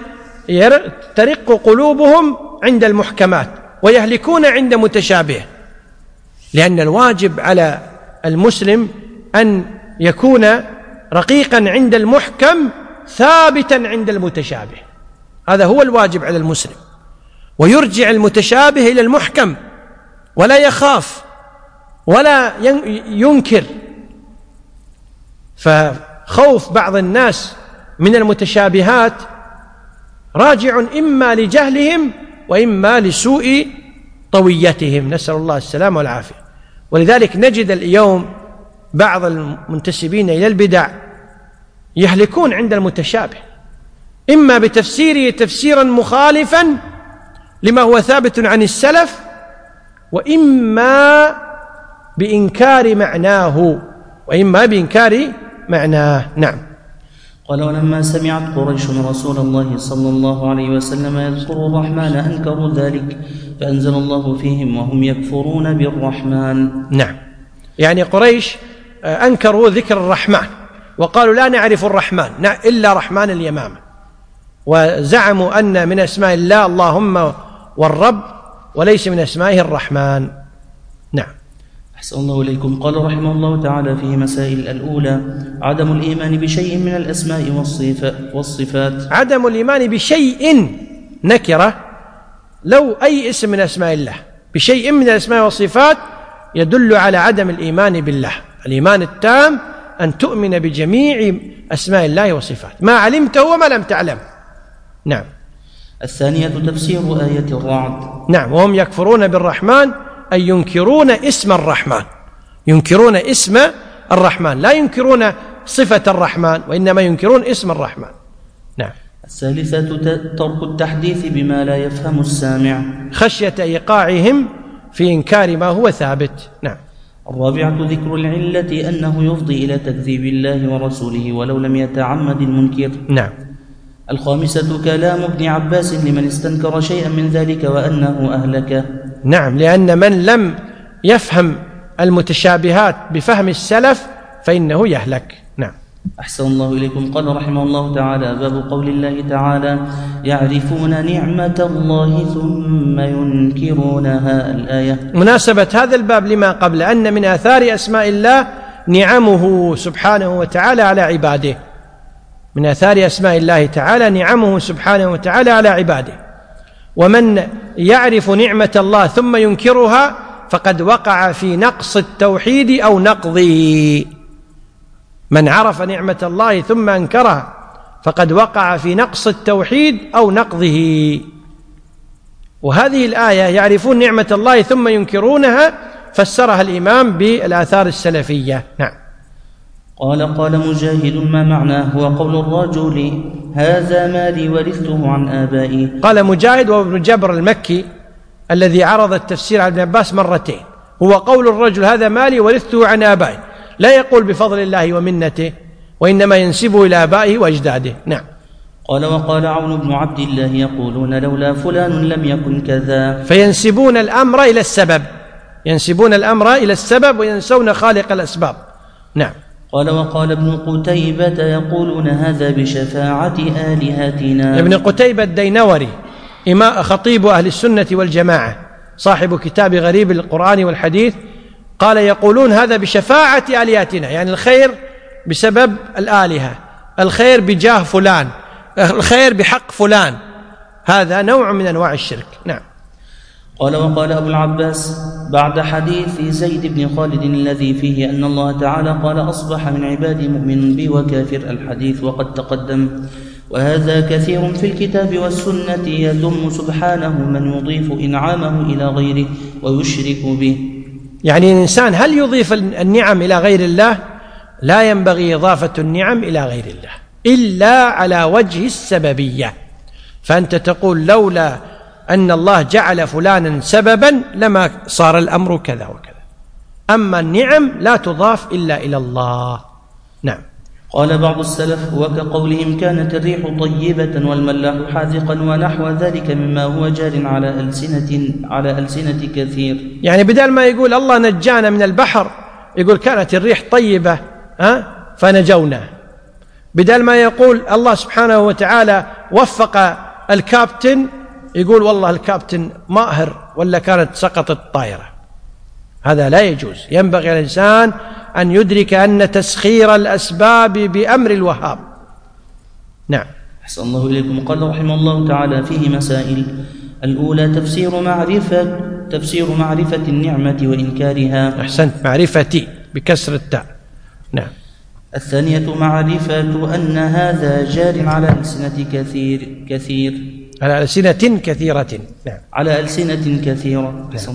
ترق قلوبهم عند المحكمات ويهلكون عند متشابه، لأن الواجب على المسلم أن يكون رقيقا عند المحكم ثابتا عند المتشابه، هذا هو الواجب على المسلم، ويرجع المتشابه إلى المحكم ولا يخاف ولا ينكر. فخوف بعض الناس من المتشابهات راجع إما لجهلهم وإما لسوء طويتهم، نسأل الله السلامة والعافية. ولذلك نجد اليوم بعض المنتسبين إلى البدع يهلكون عند المتشابه، إما بتفسيره تفسيرا مخالفا لما هو ثابت عن السلف، وإما بإنكار معناه وإما بإنكار معناه. نعم. قال: ولما سمعت قريش رسول الله صلى الله عليه وسلم يذكر الرحمن أنكروا ذلك، فأنزل الله فيهم وهم يكفرون بالرحمن. نعم، يعني قريش أنكروا ذكر الرحمن وقالوا لا نعرف الرحمن إلا رحمن اليمامة، وزعموا أن من أسماء الله اللهم والرب وليس من أسمائه الرحمن. نعم. أحسن الله إليكم. قال رحمه الله تعالى في مسائل: الأولى عدم الإيمان بشيء من الأسماء والصفات. عدم الإيمان بشيء نكرة، لو أي اسم من أسماء الله بشيء من الأسماء والصفات يدل على عدم الإيمان بالله. الإيمان التام أن تؤمن بجميع أسماء الله وصفاته، ما علمته وما لم تعلم. نعم. الثانية تفسير آية الرعد. نعم، وهم يكفرون بالرحمن أي ينكرون اسم الرحمن، ينكرون اسم الرحمن، لا ينكرون صفة الرحمن وإنما ينكرون اسم الرحمن. نعم. الثالثة ترك التحديث بما لا يفهم السامع خشية إيقاعهم في إنكار ما هو ثابت. نعم. الرابعة ذكر العلة أنه يفضي إلى تكذيب الله ورسوله ولو لم يتعمد المنكر. نعم. الخامسة كلام ابن عباس لمن استنكر شيئا من ذلك وأنه أهلك. نعم، لأن من لم يفهم المتشابهات بفهم السلف فإنه يهلك. نعم. أحسن الله إليكم. قال رحمه الله تعالى: باب قول الله تعالى: يعرفون نعمة الله ثم ينكرونها. الآية. مناسبة هذا الباب لما قبل أن من آثار أسماء الله نعمه سبحانه وتعالى على عباده، من آثار أسماء الله تعالى نعمه سبحانه وتعالى على عباده. ومن يعرف نعمة الله ثم ينكرها فقد وقع في نقص التوحيد أو نقضه. من عرف نعمة الله ثم أنكرها فقد وقع في نقص التوحيد أو نقضه. وهذه الآية يعرفون نعمة الله ثم ينكرونها فسرها الإمام بالآثار السلفية. نعم. قال قال مجاهد ما معناه هو قول الرجل هذا مالي ورثته عن آبائي. قال مجاهد وابن جبر المكي الذي عرض التفسير على ابن عباس مرتين هو قول الرجل هذا مالي ورثته عن آبائي، لا يقول بفضل الله ومنته وإنما ينسبه إلى آبائه وأجداده. نعم. قال وقال عون بن عبد الله يقولون لولا فلان لم يكن كذا، فينسبون الأمر إلى السبب، ينسبون الأمر إلى السبب وينسون خالق الأسباب. نعم. قال وقال ابن قتيبة يقولون هذا بشفاعة آلهتنا. ابن قتيبة الدينوري إمام خطيب أهل السنة والجماعة صاحب كتاب غريب القرآن والحديث قال يقولون هذا بشفاعة آلهتنا، يعني الخير بسبب الآلهة، الخير بجاه فلان، الخير بحق فلان، هذا نوع من أنواع الشرك. نعم. قال وقال أبو العباس بعد حديث زيد بن خالد الذي فيه أن الله تعالى قال أصبح من عبادي مؤمن بي وكافر، الحديث وقد تقدم، وهذا كثير في الكتاب والسنة يذم سبحانه من يضيف إنعامه إلى غيره ويشرك به. يعني الإنسان هل يضيف النعم إلى غير الله؟ لا ينبغي إضافة النعم إلى غير الله إلا على وجه السببية، فأنت تقول لولا أن الله جعل فلانا سببا لما صار الأمر كذا وكذا، أما النعم لا تضاف إلا إلى الله. نعم. قال بعض السلف وكقولهم كانت الريح طيبة والملاح حاذقا ونحو ذلك مما هو جار على ألسنة على ألسنة كثير. يعني بدل ما يقول الله نجانا من البحر يقول كانت الريح طيبة ها فنجونا، بدل ما يقول الله سبحانه وتعالى وفق الكابتن يقول والله الكابتن ماهر ولا كانت سقطت الطائرة. هذا لا يجوز. ينبغي الإنسان أن يدرك أن تسخير الأسباب بأمر الوهاب. نعم. أحسن الله إليكم. قال رحمه الله تعالى فيه مسائل: الأولى تفسير معرفة تفسير معرفة النعمة وإنكارها. أحسنت، معرفتي بكسر التاء. نعم. الثانية معرفة أن هذا جار على ألسنة كثير كثير على ألسنة كثيرة. نعم. على ألسنة كثيرة. نعم.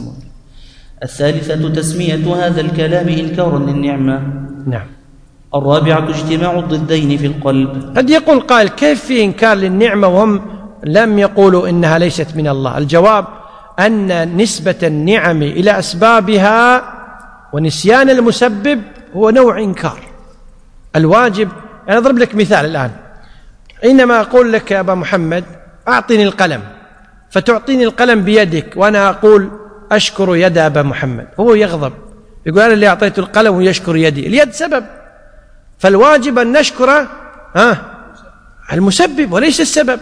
الثالثة تسمية هذا الكلام إنكارا للنعمة. نعم. الرابعة اجتماع الضدين في القلب. قد يقول قائل كيف في إنكار للنعمة وهم لم يقولوا إنها ليست من الله؟ الجواب أن نسبة النعم إلى أسبابها ونسيان المسبب هو نوع إنكار. الواجب، أنا أضرب لك مثال الآن، إنما أقول لك يا أبا محمد أعطني القلم، فتعطيني القلم بيدك وأنا أقول أشكر يد أبا محمد، هو يغضب يقول أنا اللي أعطيته القلم ويشكر يدي، اليد سبب، فالواجب أن نشكر آه المسبب وليس السبب.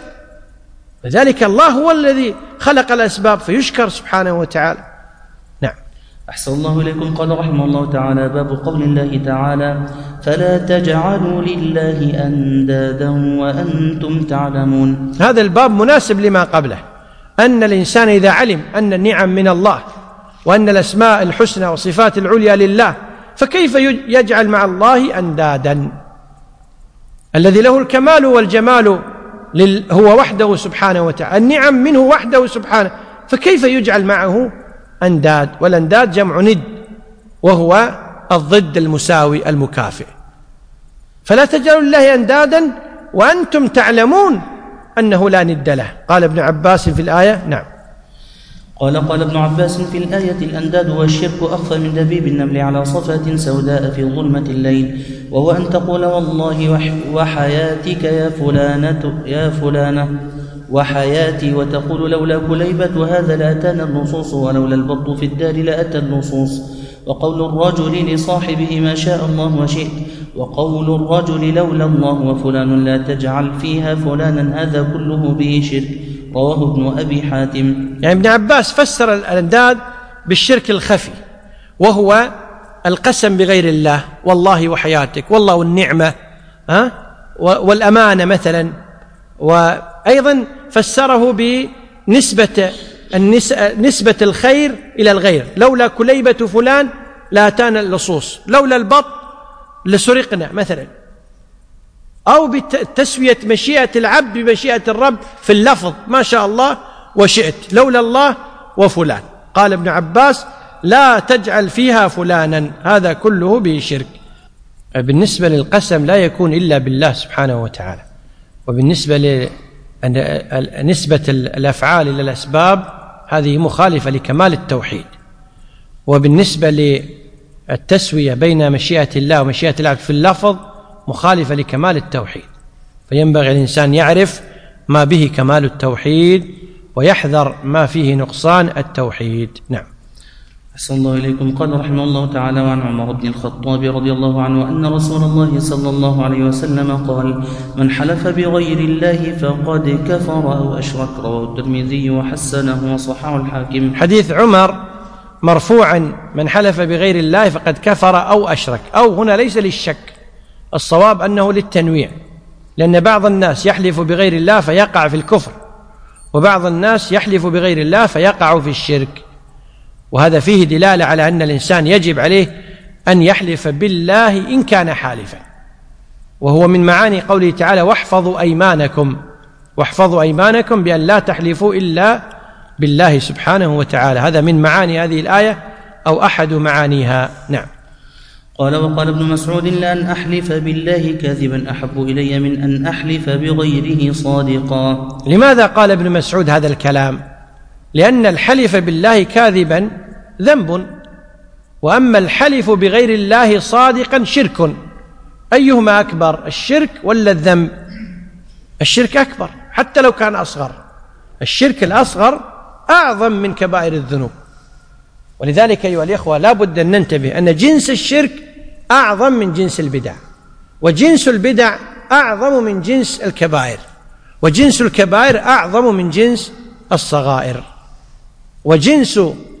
لذلك الله هو الذي خلق الأسباب فيشكر سبحانه وتعالى. نعم. أحسن الله إليكم. قال رحمه الله تعالى باب قول الله تعالى فلا تجعلوا لله أندادا وأنتم تعلمون. هذا الباب مناسب لما قبله، أن الإنسان إذا علم أن النعم من الله وأن الأسماء الحسنى والصفات العليا لله فكيف يجعل مع الله أندادا؟ الذي له الكمال والجمال هو وحده سبحانه وتعالى، النعم منه وحده سبحانه، فكيف يجعل معه أنداد؟ والأنداد جمع ند وهو الضد المساوي المكافئ. فلا تجعلوا لله أندادا وأنتم تعلمون أنه لا ند له. قال ابن عباس في الآية. نعم. قال قال ابن عباس في الآية الأنداد والشرك أخفى من دبيب النمل على صفة سوداء في ظلمة الليل، وهو أن تقول والله وحياتك يا فلانة يا فلانة وحياتي، وتقول لولا كليبة وهذا لأتانا النصوص، ولولا البط في الدار لأتى النصوص. وقول الرجل لصاحبه ما شاء الله وشئت، وقول الرجل لولا الله وفلان لا تجعل فيها فلانا، هذا كله به شرك. رواه ابن أبي حاتم. يعني ابن عباس فسر الأنداد بالشرك الخفي، وهو القسم بغير الله، والله وحياتك والله والنعمة، ها والأمانة مثلا. وأيضا فسره بنسبة نسبة الخير إلى الغير، لولا كليبة فلان لاتانا اللصوص، لولا البط لسرقنا مثلا. أو بتسوية مشيئة العبد بمشيئة الرب في اللفظ، ما شاء الله وشئت، لولا الله وفلان. قال ابن عباس: لا تجعل فيها فلانا، هذا كله به شرك. بالنسبة للقسم لا يكون إلا بالله سبحانه وتعالى. وبالنسبة لنسبة الأفعال إلى الأسباب هذه مخالفة لكمال التوحيد. وبالنسبة للتسوية بين مشيئة الله ومشيئة العبد في اللفظ مخالفة لكمال التوحيد. فينبغي الإنسان يعرف ما به كمال التوحيد ويحذر ما فيه نقصان التوحيد. نعم. أحسن الله إليكم. قال رحمه الله تعالى: وعن عمر بن الخطاب رضي الله عنه أن رسول الله صلى الله عليه وسلم قال: من حلف بغير الله فقد كفر أو أشرك. رواه الترمذي وحسنه وصححه الحاكم. حديث عمر مرفوعا: من حلف بغير الله فقد كفر أو أشرك. أو هنا ليس للشك، الصواب أنه للتنويع، لأن بعض الناس يحلف بغير الله فيقع في الكفر، وبعض الناس يحلف بغير الله فيقع في الشرك. وهذا فيه دلالة على أن الإنسان يجب عليه أن يحلف بالله إن كان حالفا، وهو من معاني قوله تعالى: واحفظوا أيمانكم، واحفظوا أيمانكم بأن لا تحلفوا إلا بالله سبحانه وتعالى. هذا من معاني هذه الآية أو أحد معانيها. نعم. قال: وقال ابن مسعود: لأن أحلف بالله كاذبا أحب إلي من أن أحلف بغيره صادقا. لماذا قال ابن مسعود هذا الكلام؟ لأن الحلف بالله كاذبا ذنب، وأما الحلف بغير الله صادقا شرك. أيهما أكبر، الشرك ولا الذنب؟ الشرك أكبر حتى لو كان أصغر. الشرك الأصغر أعظم من كبائر الذنوب. ولذلك أيها الإخوة لا بد أن ننتبه أن جنس الشرك أعظم من جنس البدع، وجنس البدع أعظم من جنس الكبائر، وجنس الكبائر أعظم من جنس الصغائر، وجنس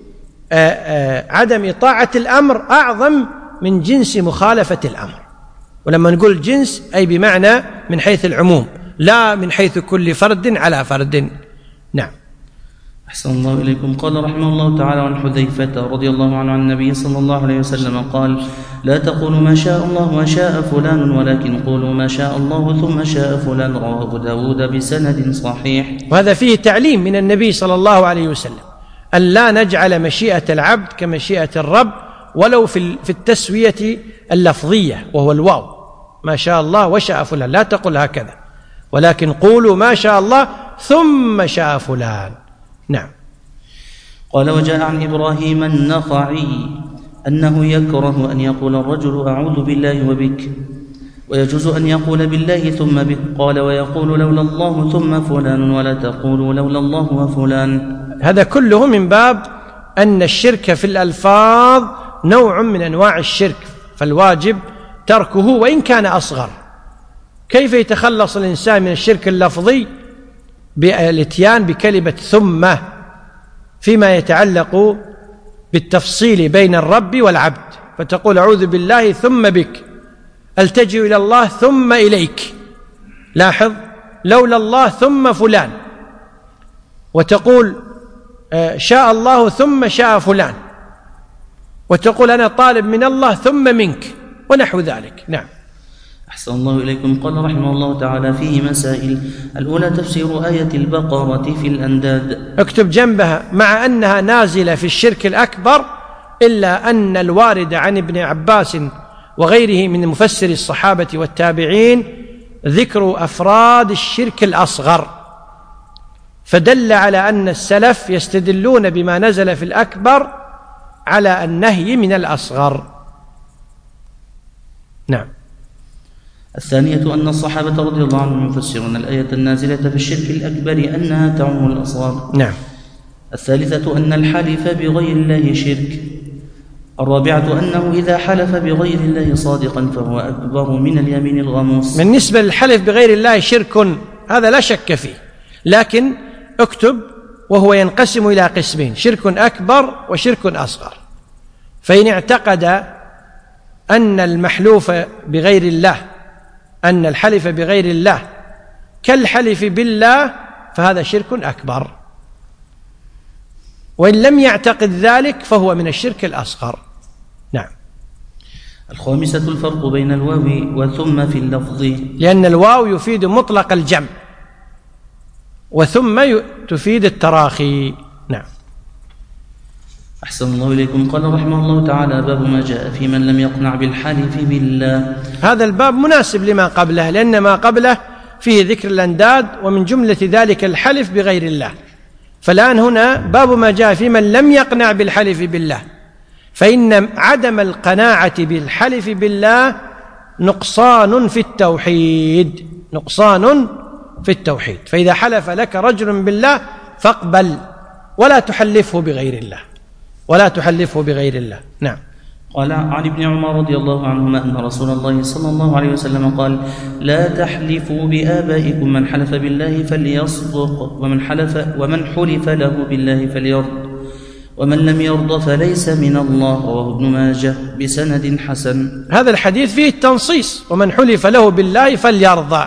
عدم إطاعة الأمر أعظم من جنس مخالفة الأمر. ولما نقول جنس أي بمعنى من حيث العموم، لا من حيث كل فرد على فرد. نعم. أحسن الله إليكم. قال رحمه الله تعالى: عن حذيفة رضي الله عنه عن النبي صلى الله عليه وسلم قال: لا تقولوا ما شاء الله وشاء فلان، ولكن قولوا ما شاء الله ثم شاء فلان. رواه أبو داود بسند صحيح. وهذا فيه تعليم من النبي صلى الله عليه وسلم أن لا نجعل مشيئة العبد كمشيئة الرب، ولو في التسوية اللفظية وهو الواو، ما شاء الله وشاء فلان، لا تقل هكذا، ولكن قولوا ما شاء الله ثم شاء فلان. نعم. قال: وجاء عن إبراهيم النخعي أنه يكره أن يقول الرجل أعوذ بالله وبك، ويجوز أن يقول بالله ثم بك. قال: ويقول لولا الله ثم فلان، ولا تقولوا لولا الله وفلان. هذا كله من باب أن الشرك في الألفاظ نوع من أنواع الشرك، فالواجب تركه وإن كان أصغر. كيف يتخلص الإنسان من الشرك اللفظي؟ بالاتيان بكلمة ثم فيما يتعلق بالتفصيل بين الرب والعبد، فتقول أعوذ بالله ثم بك، ألتجئ إلى الله ثم إليك. لاحظ، لولا الله ثم فلان، وتقول شاء الله ثم شاء فلان، وتقول أنا طالب من الله ثم منك، ونحو ذلك. نعم. أحسن الله إليكم. قال رحمه الله تعالى: فيه مسائل. الأولى تفسير آية البقرة في الأنداد. اكتب جنبها: مع أنها نازلة في الشرك الأكبر، إلا أن الوارد عن ابن عباس وغيره من مفسر الصحابة والتابعين ذكر أفراد الشرك الأصغر، فدل على أن السلف يستدلون بما نزل في الأكبر على النهي من الأصغر. نعم. الثانية أن الصحابة رضي الله عنهم يفسرون الآية النازلة في الشرك الأكبر أنها تعم الأصغر. نعم. الثالثة أن الحلف بغير الله شرك. الرابعة أنه إذا حلف بغير الله صادقا فهو أكبر من اليمين الغموس. بالنسبة للحلف بغير الله شرك، هذا لا شك فيه، لكن اكتب وهو ينقسم إلى قسمين: شرك أكبر وشرك أصغر. فإن اعتقد أن المحلوف بغير الله أن الحلف بغير الله كالحلف بالله فهذا شرك أكبر، وإن لم يعتقد ذلك فهو من الشرك الأصغر. نعم. الخامسة الفرق بين الواو وثم في اللفظ، لأن الواو يفيد مطلق الجمع وثم تفيد التراخي. نعم. أحسن الله إليكم. قال رحمه الله تعالى: باب ما جاء في من لم يقنع بالحلف بالله. هذا الباب مناسب لما قبله، لأن ما قبله فيه ذكر الأنداد ومن جملة ذلك الحلف بغير الله، فالآن هنا باب ما جاء في من لم يقنع بالحلف بالله، فإن عدم القناعة بالحلف بالله نقصان في التوحيد، نقصان في التوحيد. فإذا حلف لك رجل بالله فاقبل ولا تحلفه بغير الله، ولا تحلفه بغير الله. نعم. قال عن ابن عمر رضي الله عنهما أن رسول الله صلى الله عليه وسلم قال: لا تحلفوا بآبائكم، من حلف بالله فليصدق، ومن حلف ومن حلف له بالله فليرض، ومن لم يرض فليس من الله. رواه ابن ماجه بسند حسن. هذا الحديث فيه التنصيص: ومن حلف له بالله فليرضى.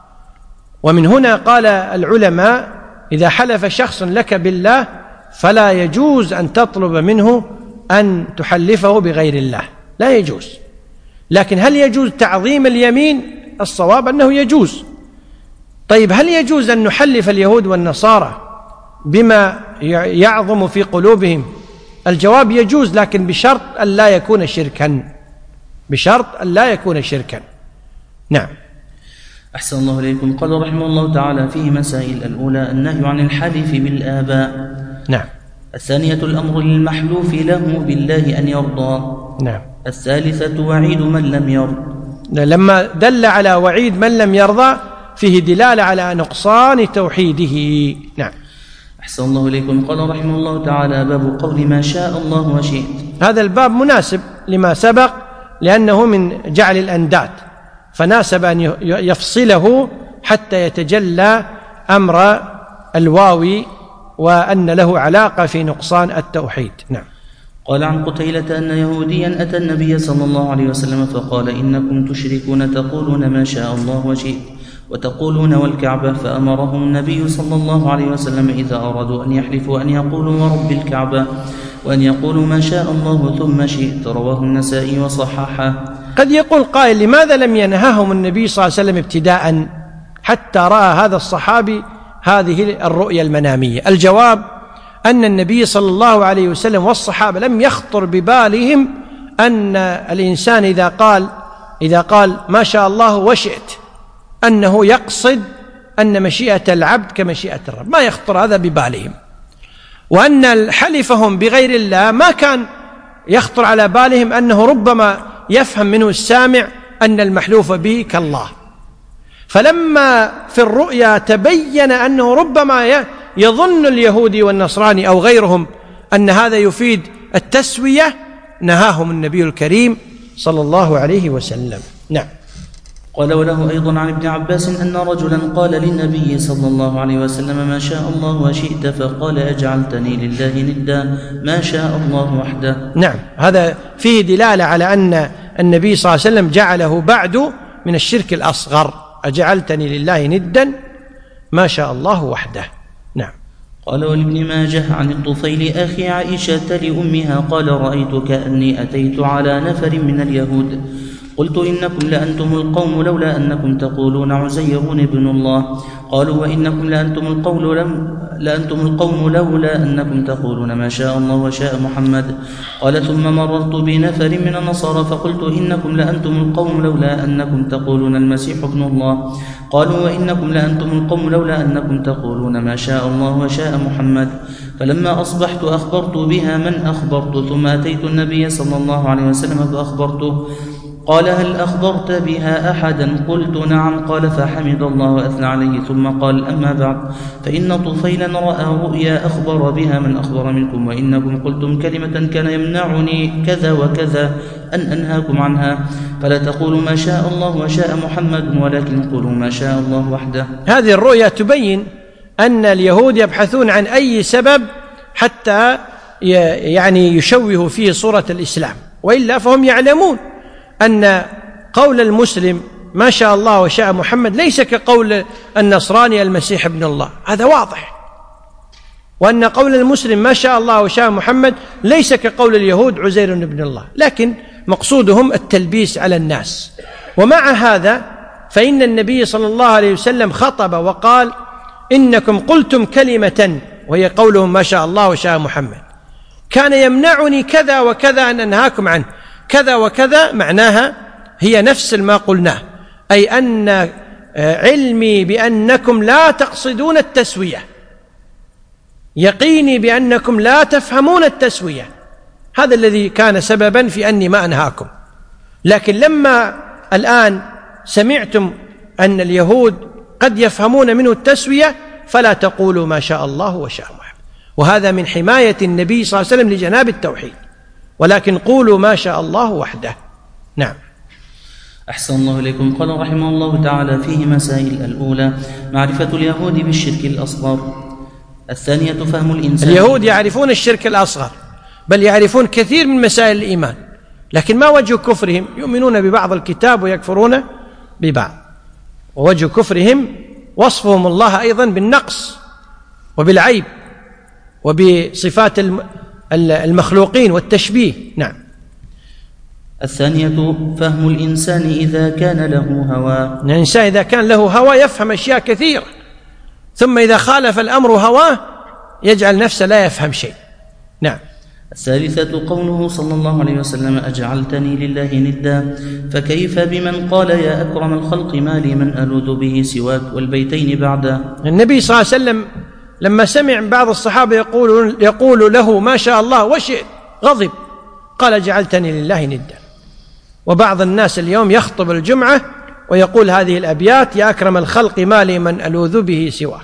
ومن هنا قال العلماء: إذا حلف شخص لك بالله فلا يجوز أن تطلب منه أن تحلفه بغير الله، لا يجوز. لكن هل يجوز تعظيم اليمين؟ الصواب أنه يجوز. طيب، هل يجوز أن نحلف اليهود والنصارى بما يعظم في قلوبهم؟ الجواب يجوز، لكن بشرط أن لا يكون شركا، بشرط أن لا يكون شركا. نعم. أحسن الله إليكم. قال رحمه الله تعالى: فيه مسائل. الأولى النهي عن الحلف بالآباء. نعم. الثانية الأمر للمحلوف له بالله أن يرضى. نعم. الثالثة وعيد من لم يرضى. لما دل على وعيد من لم يرضى فيه دلالة على نقصان توحيده. نعم. أحسن الله إليكم. قال رحمه الله تعالى: باب قول ما شاء الله وشئت. هذا الباب مناسب لما سبق، لأنه من جعل الأنداد، فناسب أن يفصله حتى يتجلى أمر الواو وأن له علاقة في نقصان التوحيد. نعم. قال عن قتيلة أن يهوديا أتى النبي صلى الله عليه وسلم فقال: إنكم تشركون تقولون ما شاء الله وشئت وتقولون والكعبة، فأمرهم النبي صلى الله عليه وسلم إذا أرادوا أن يحلفوا أن يقولوا ورب الكعبة، وأن يقولوا ما شاء الله ثم شئت. رواه النسائي وصححه. قد يقول قائل: لماذا لم ينهاهم النبي صلى الله عليه وسلم ابتداء حتى رأى هذا الصحابي هذه الرؤيا المنامية؟ الجواب أن النبي صلى الله عليه وسلم والصحابة لم يخطر ببالهم أن الإنسان إذا قال إذا قال ما شاء الله وشئت أنه يقصد أن مشيئة العبد كمشيئة الرب، ما يخطر هذا ببالهم. وأن حلفهم بغير الله ما كان يخطر على بالهم أنه ربما يفهم منه السامع أن المحلوف به كالله. فلما في الرؤيا تبين أنه ربما يظن اليهودي والنصراني أو غيرهم أن هذا يفيد التسوية، نهاهم النبي الكريم صلى الله عليه وسلم. نعم. قال وله أيضا عن ابن عباس أن رجلا قال للنبي صلى الله عليه وسلم: ما شاء الله وشئت، فقال: أجعلتني لله ندا، ما شاء الله وحده. نعم. هذا فيه دلالة على أن النبي صلى الله عليه وسلم جعله بعد من الشرك الأصغر: أجعلتني لله ندا ما شاء الله وحده. نعم. قال ولابن ماجه عن الطفيل أخي عائشة لأمها قال: رأيت كأني أتيت على نفر من اليهود قلت: إنكم لأنتم القوم لولا أنكم تقولون عزير ابن الله. قالوا: وإنكم لأنتم القوم لم لأنتم القوم لولا أنكم تقولون ما شاء الله وشاء محمد. قال: ثم مررت بنفر من النصارى فقلت: إنكم لأنتم القوم لولا أنكم تقولون المسيح ابن الله. قالوا: وإنكم لأنتم القوم لولا أنكم تقولون ما شاء الله وشاء محمد. فلما أصبحت أخبرت بها من أخبرت، ثم أتيت النبي صلى الله عليه وسلم فأخبرته. قال: هل أخبرت بها أحدا؟ قلت: نعم. قال: فحمد الله وأثنى عليه، ثم قال: أما بعد، فإن طفيلا رأى رؤيا أخبر بها من أخبر منكم، وإنكم قلتم كلمة كان يمنعني كذا وكذا أن أنهاكم عنها، فلا تقولوا ما شاء الله وشاء محمد، ولكن قولوا ما شاء الله وحده. هذه الرؤيا تبين أن اليهود يبحثون عن أي سبب حتى يعني يشوهوا فيه صورة الإسلام، وإلا فهم يعلمون أن قول المسلم ما شاء الله وشاء محمد ليس كقول النصراني المسيح ابن الله، هذا واضح. وأن قول المسلم ما شاء الله وشاء محمد ليس كقول اليهود عزير ابن الله، لكن مقصودهم التلبيس على الناس. ومع هذا فإن النبي صلى الله عليه وسلم خطب وقال: إنكم قلتم كلمة، وهي قولهم ما شاء الله وشاء محمد، كان يمنعني كذا وكذا أن أنهاكم عنه. كذا وكذا معناها هي نفس ما قلناه، أي أن علمي بأنكم لا تقصدون التسوية، يقيني بأنكم لا تفهمون التسوية، هذا الذي كان سببا في أني ما أنهاكم. لكن لما الآن سمعتم أن اليهود قد يفهمون منه التسوية فلا تقولوا ما شاء الله وشاء محمد، وهذا من حماية النبي صلى الله عليه وسلم لجناب التوحيد، ولكن قولوا ما شاء الله وحده. نعم. أحسن الله إليكم. قال رحمه الله تعالى فيه مسائل: الأولى معرفة اليهود بالشرك الأصغر. الثانية فهم الإنسان. اليهود يعرفون الشرك الأصغر، بل يعرفون كثير من مسائل الإيمان، لكن ما وجه كفرهم؟ يؤمنون ببعض الكتاب ويكفرون ببعض. ووجه كفرهم وصفهم الله أيضا بالنقص وبالعيب وبصفات المخلوقين والتشبيه. نعم. الثانية فهم الإنسان إذا كان له هوى. الإنسان إذا كان له هوى يفهم أشياء كثيرة، ثم إذا خالف الأمر هواه يجعل نفسه لا يفهم شيء. نعم. الثالثة قوله صلى الله عليه وسلم: أجعلتني لله ندا، فكيف بمن قال يا أكرم الخلق ما لي من ألوذ به سواك والبيتين بعده. النبي صلى الله عليه وسلم لما سمع بعض الصحابة يقول, يقول له ما شاء الله وشئت غضب، قال: جعلتني لله ندا. وبعض الناس اليوم يخطب الجمعة ويقول هذه الأبيات: يا أكرم الخلق ما لي من ألوذ به سواك.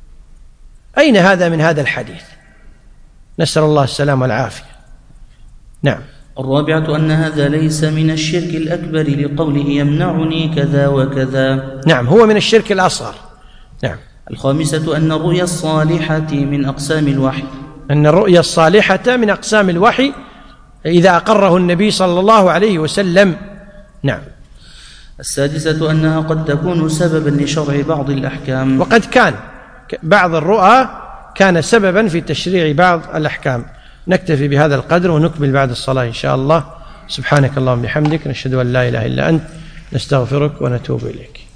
أين هذا من هذا الحديث؟ نسأل الله السلام والعافية. نعم. الرابعة أن هذا ليس من الشرك الأكبر لقوله يمنعني كذا وكذا. نعم، هو من الشرك الأصغر. نعم. الخامسة أن الرؤيا الصالحة من أقسام الوحي. أن الرؤيا الصالحة من أقسام الوحي إذا أقره النبي صلى الله عليه وسلم. نعم. السادسة أنها قد تكون سببا لشرع بعض الأحكام. وقد كان بعض الرؤى كان سببا في تشريع بعض الأحكام. نكتفي بهذا القدر ونكمل بعد الصلاة إن شاء الله. سبحانك اللهم وبحمدك، نشهد أن لا إله إلا أنت، نستغفرك ونتوب إليك.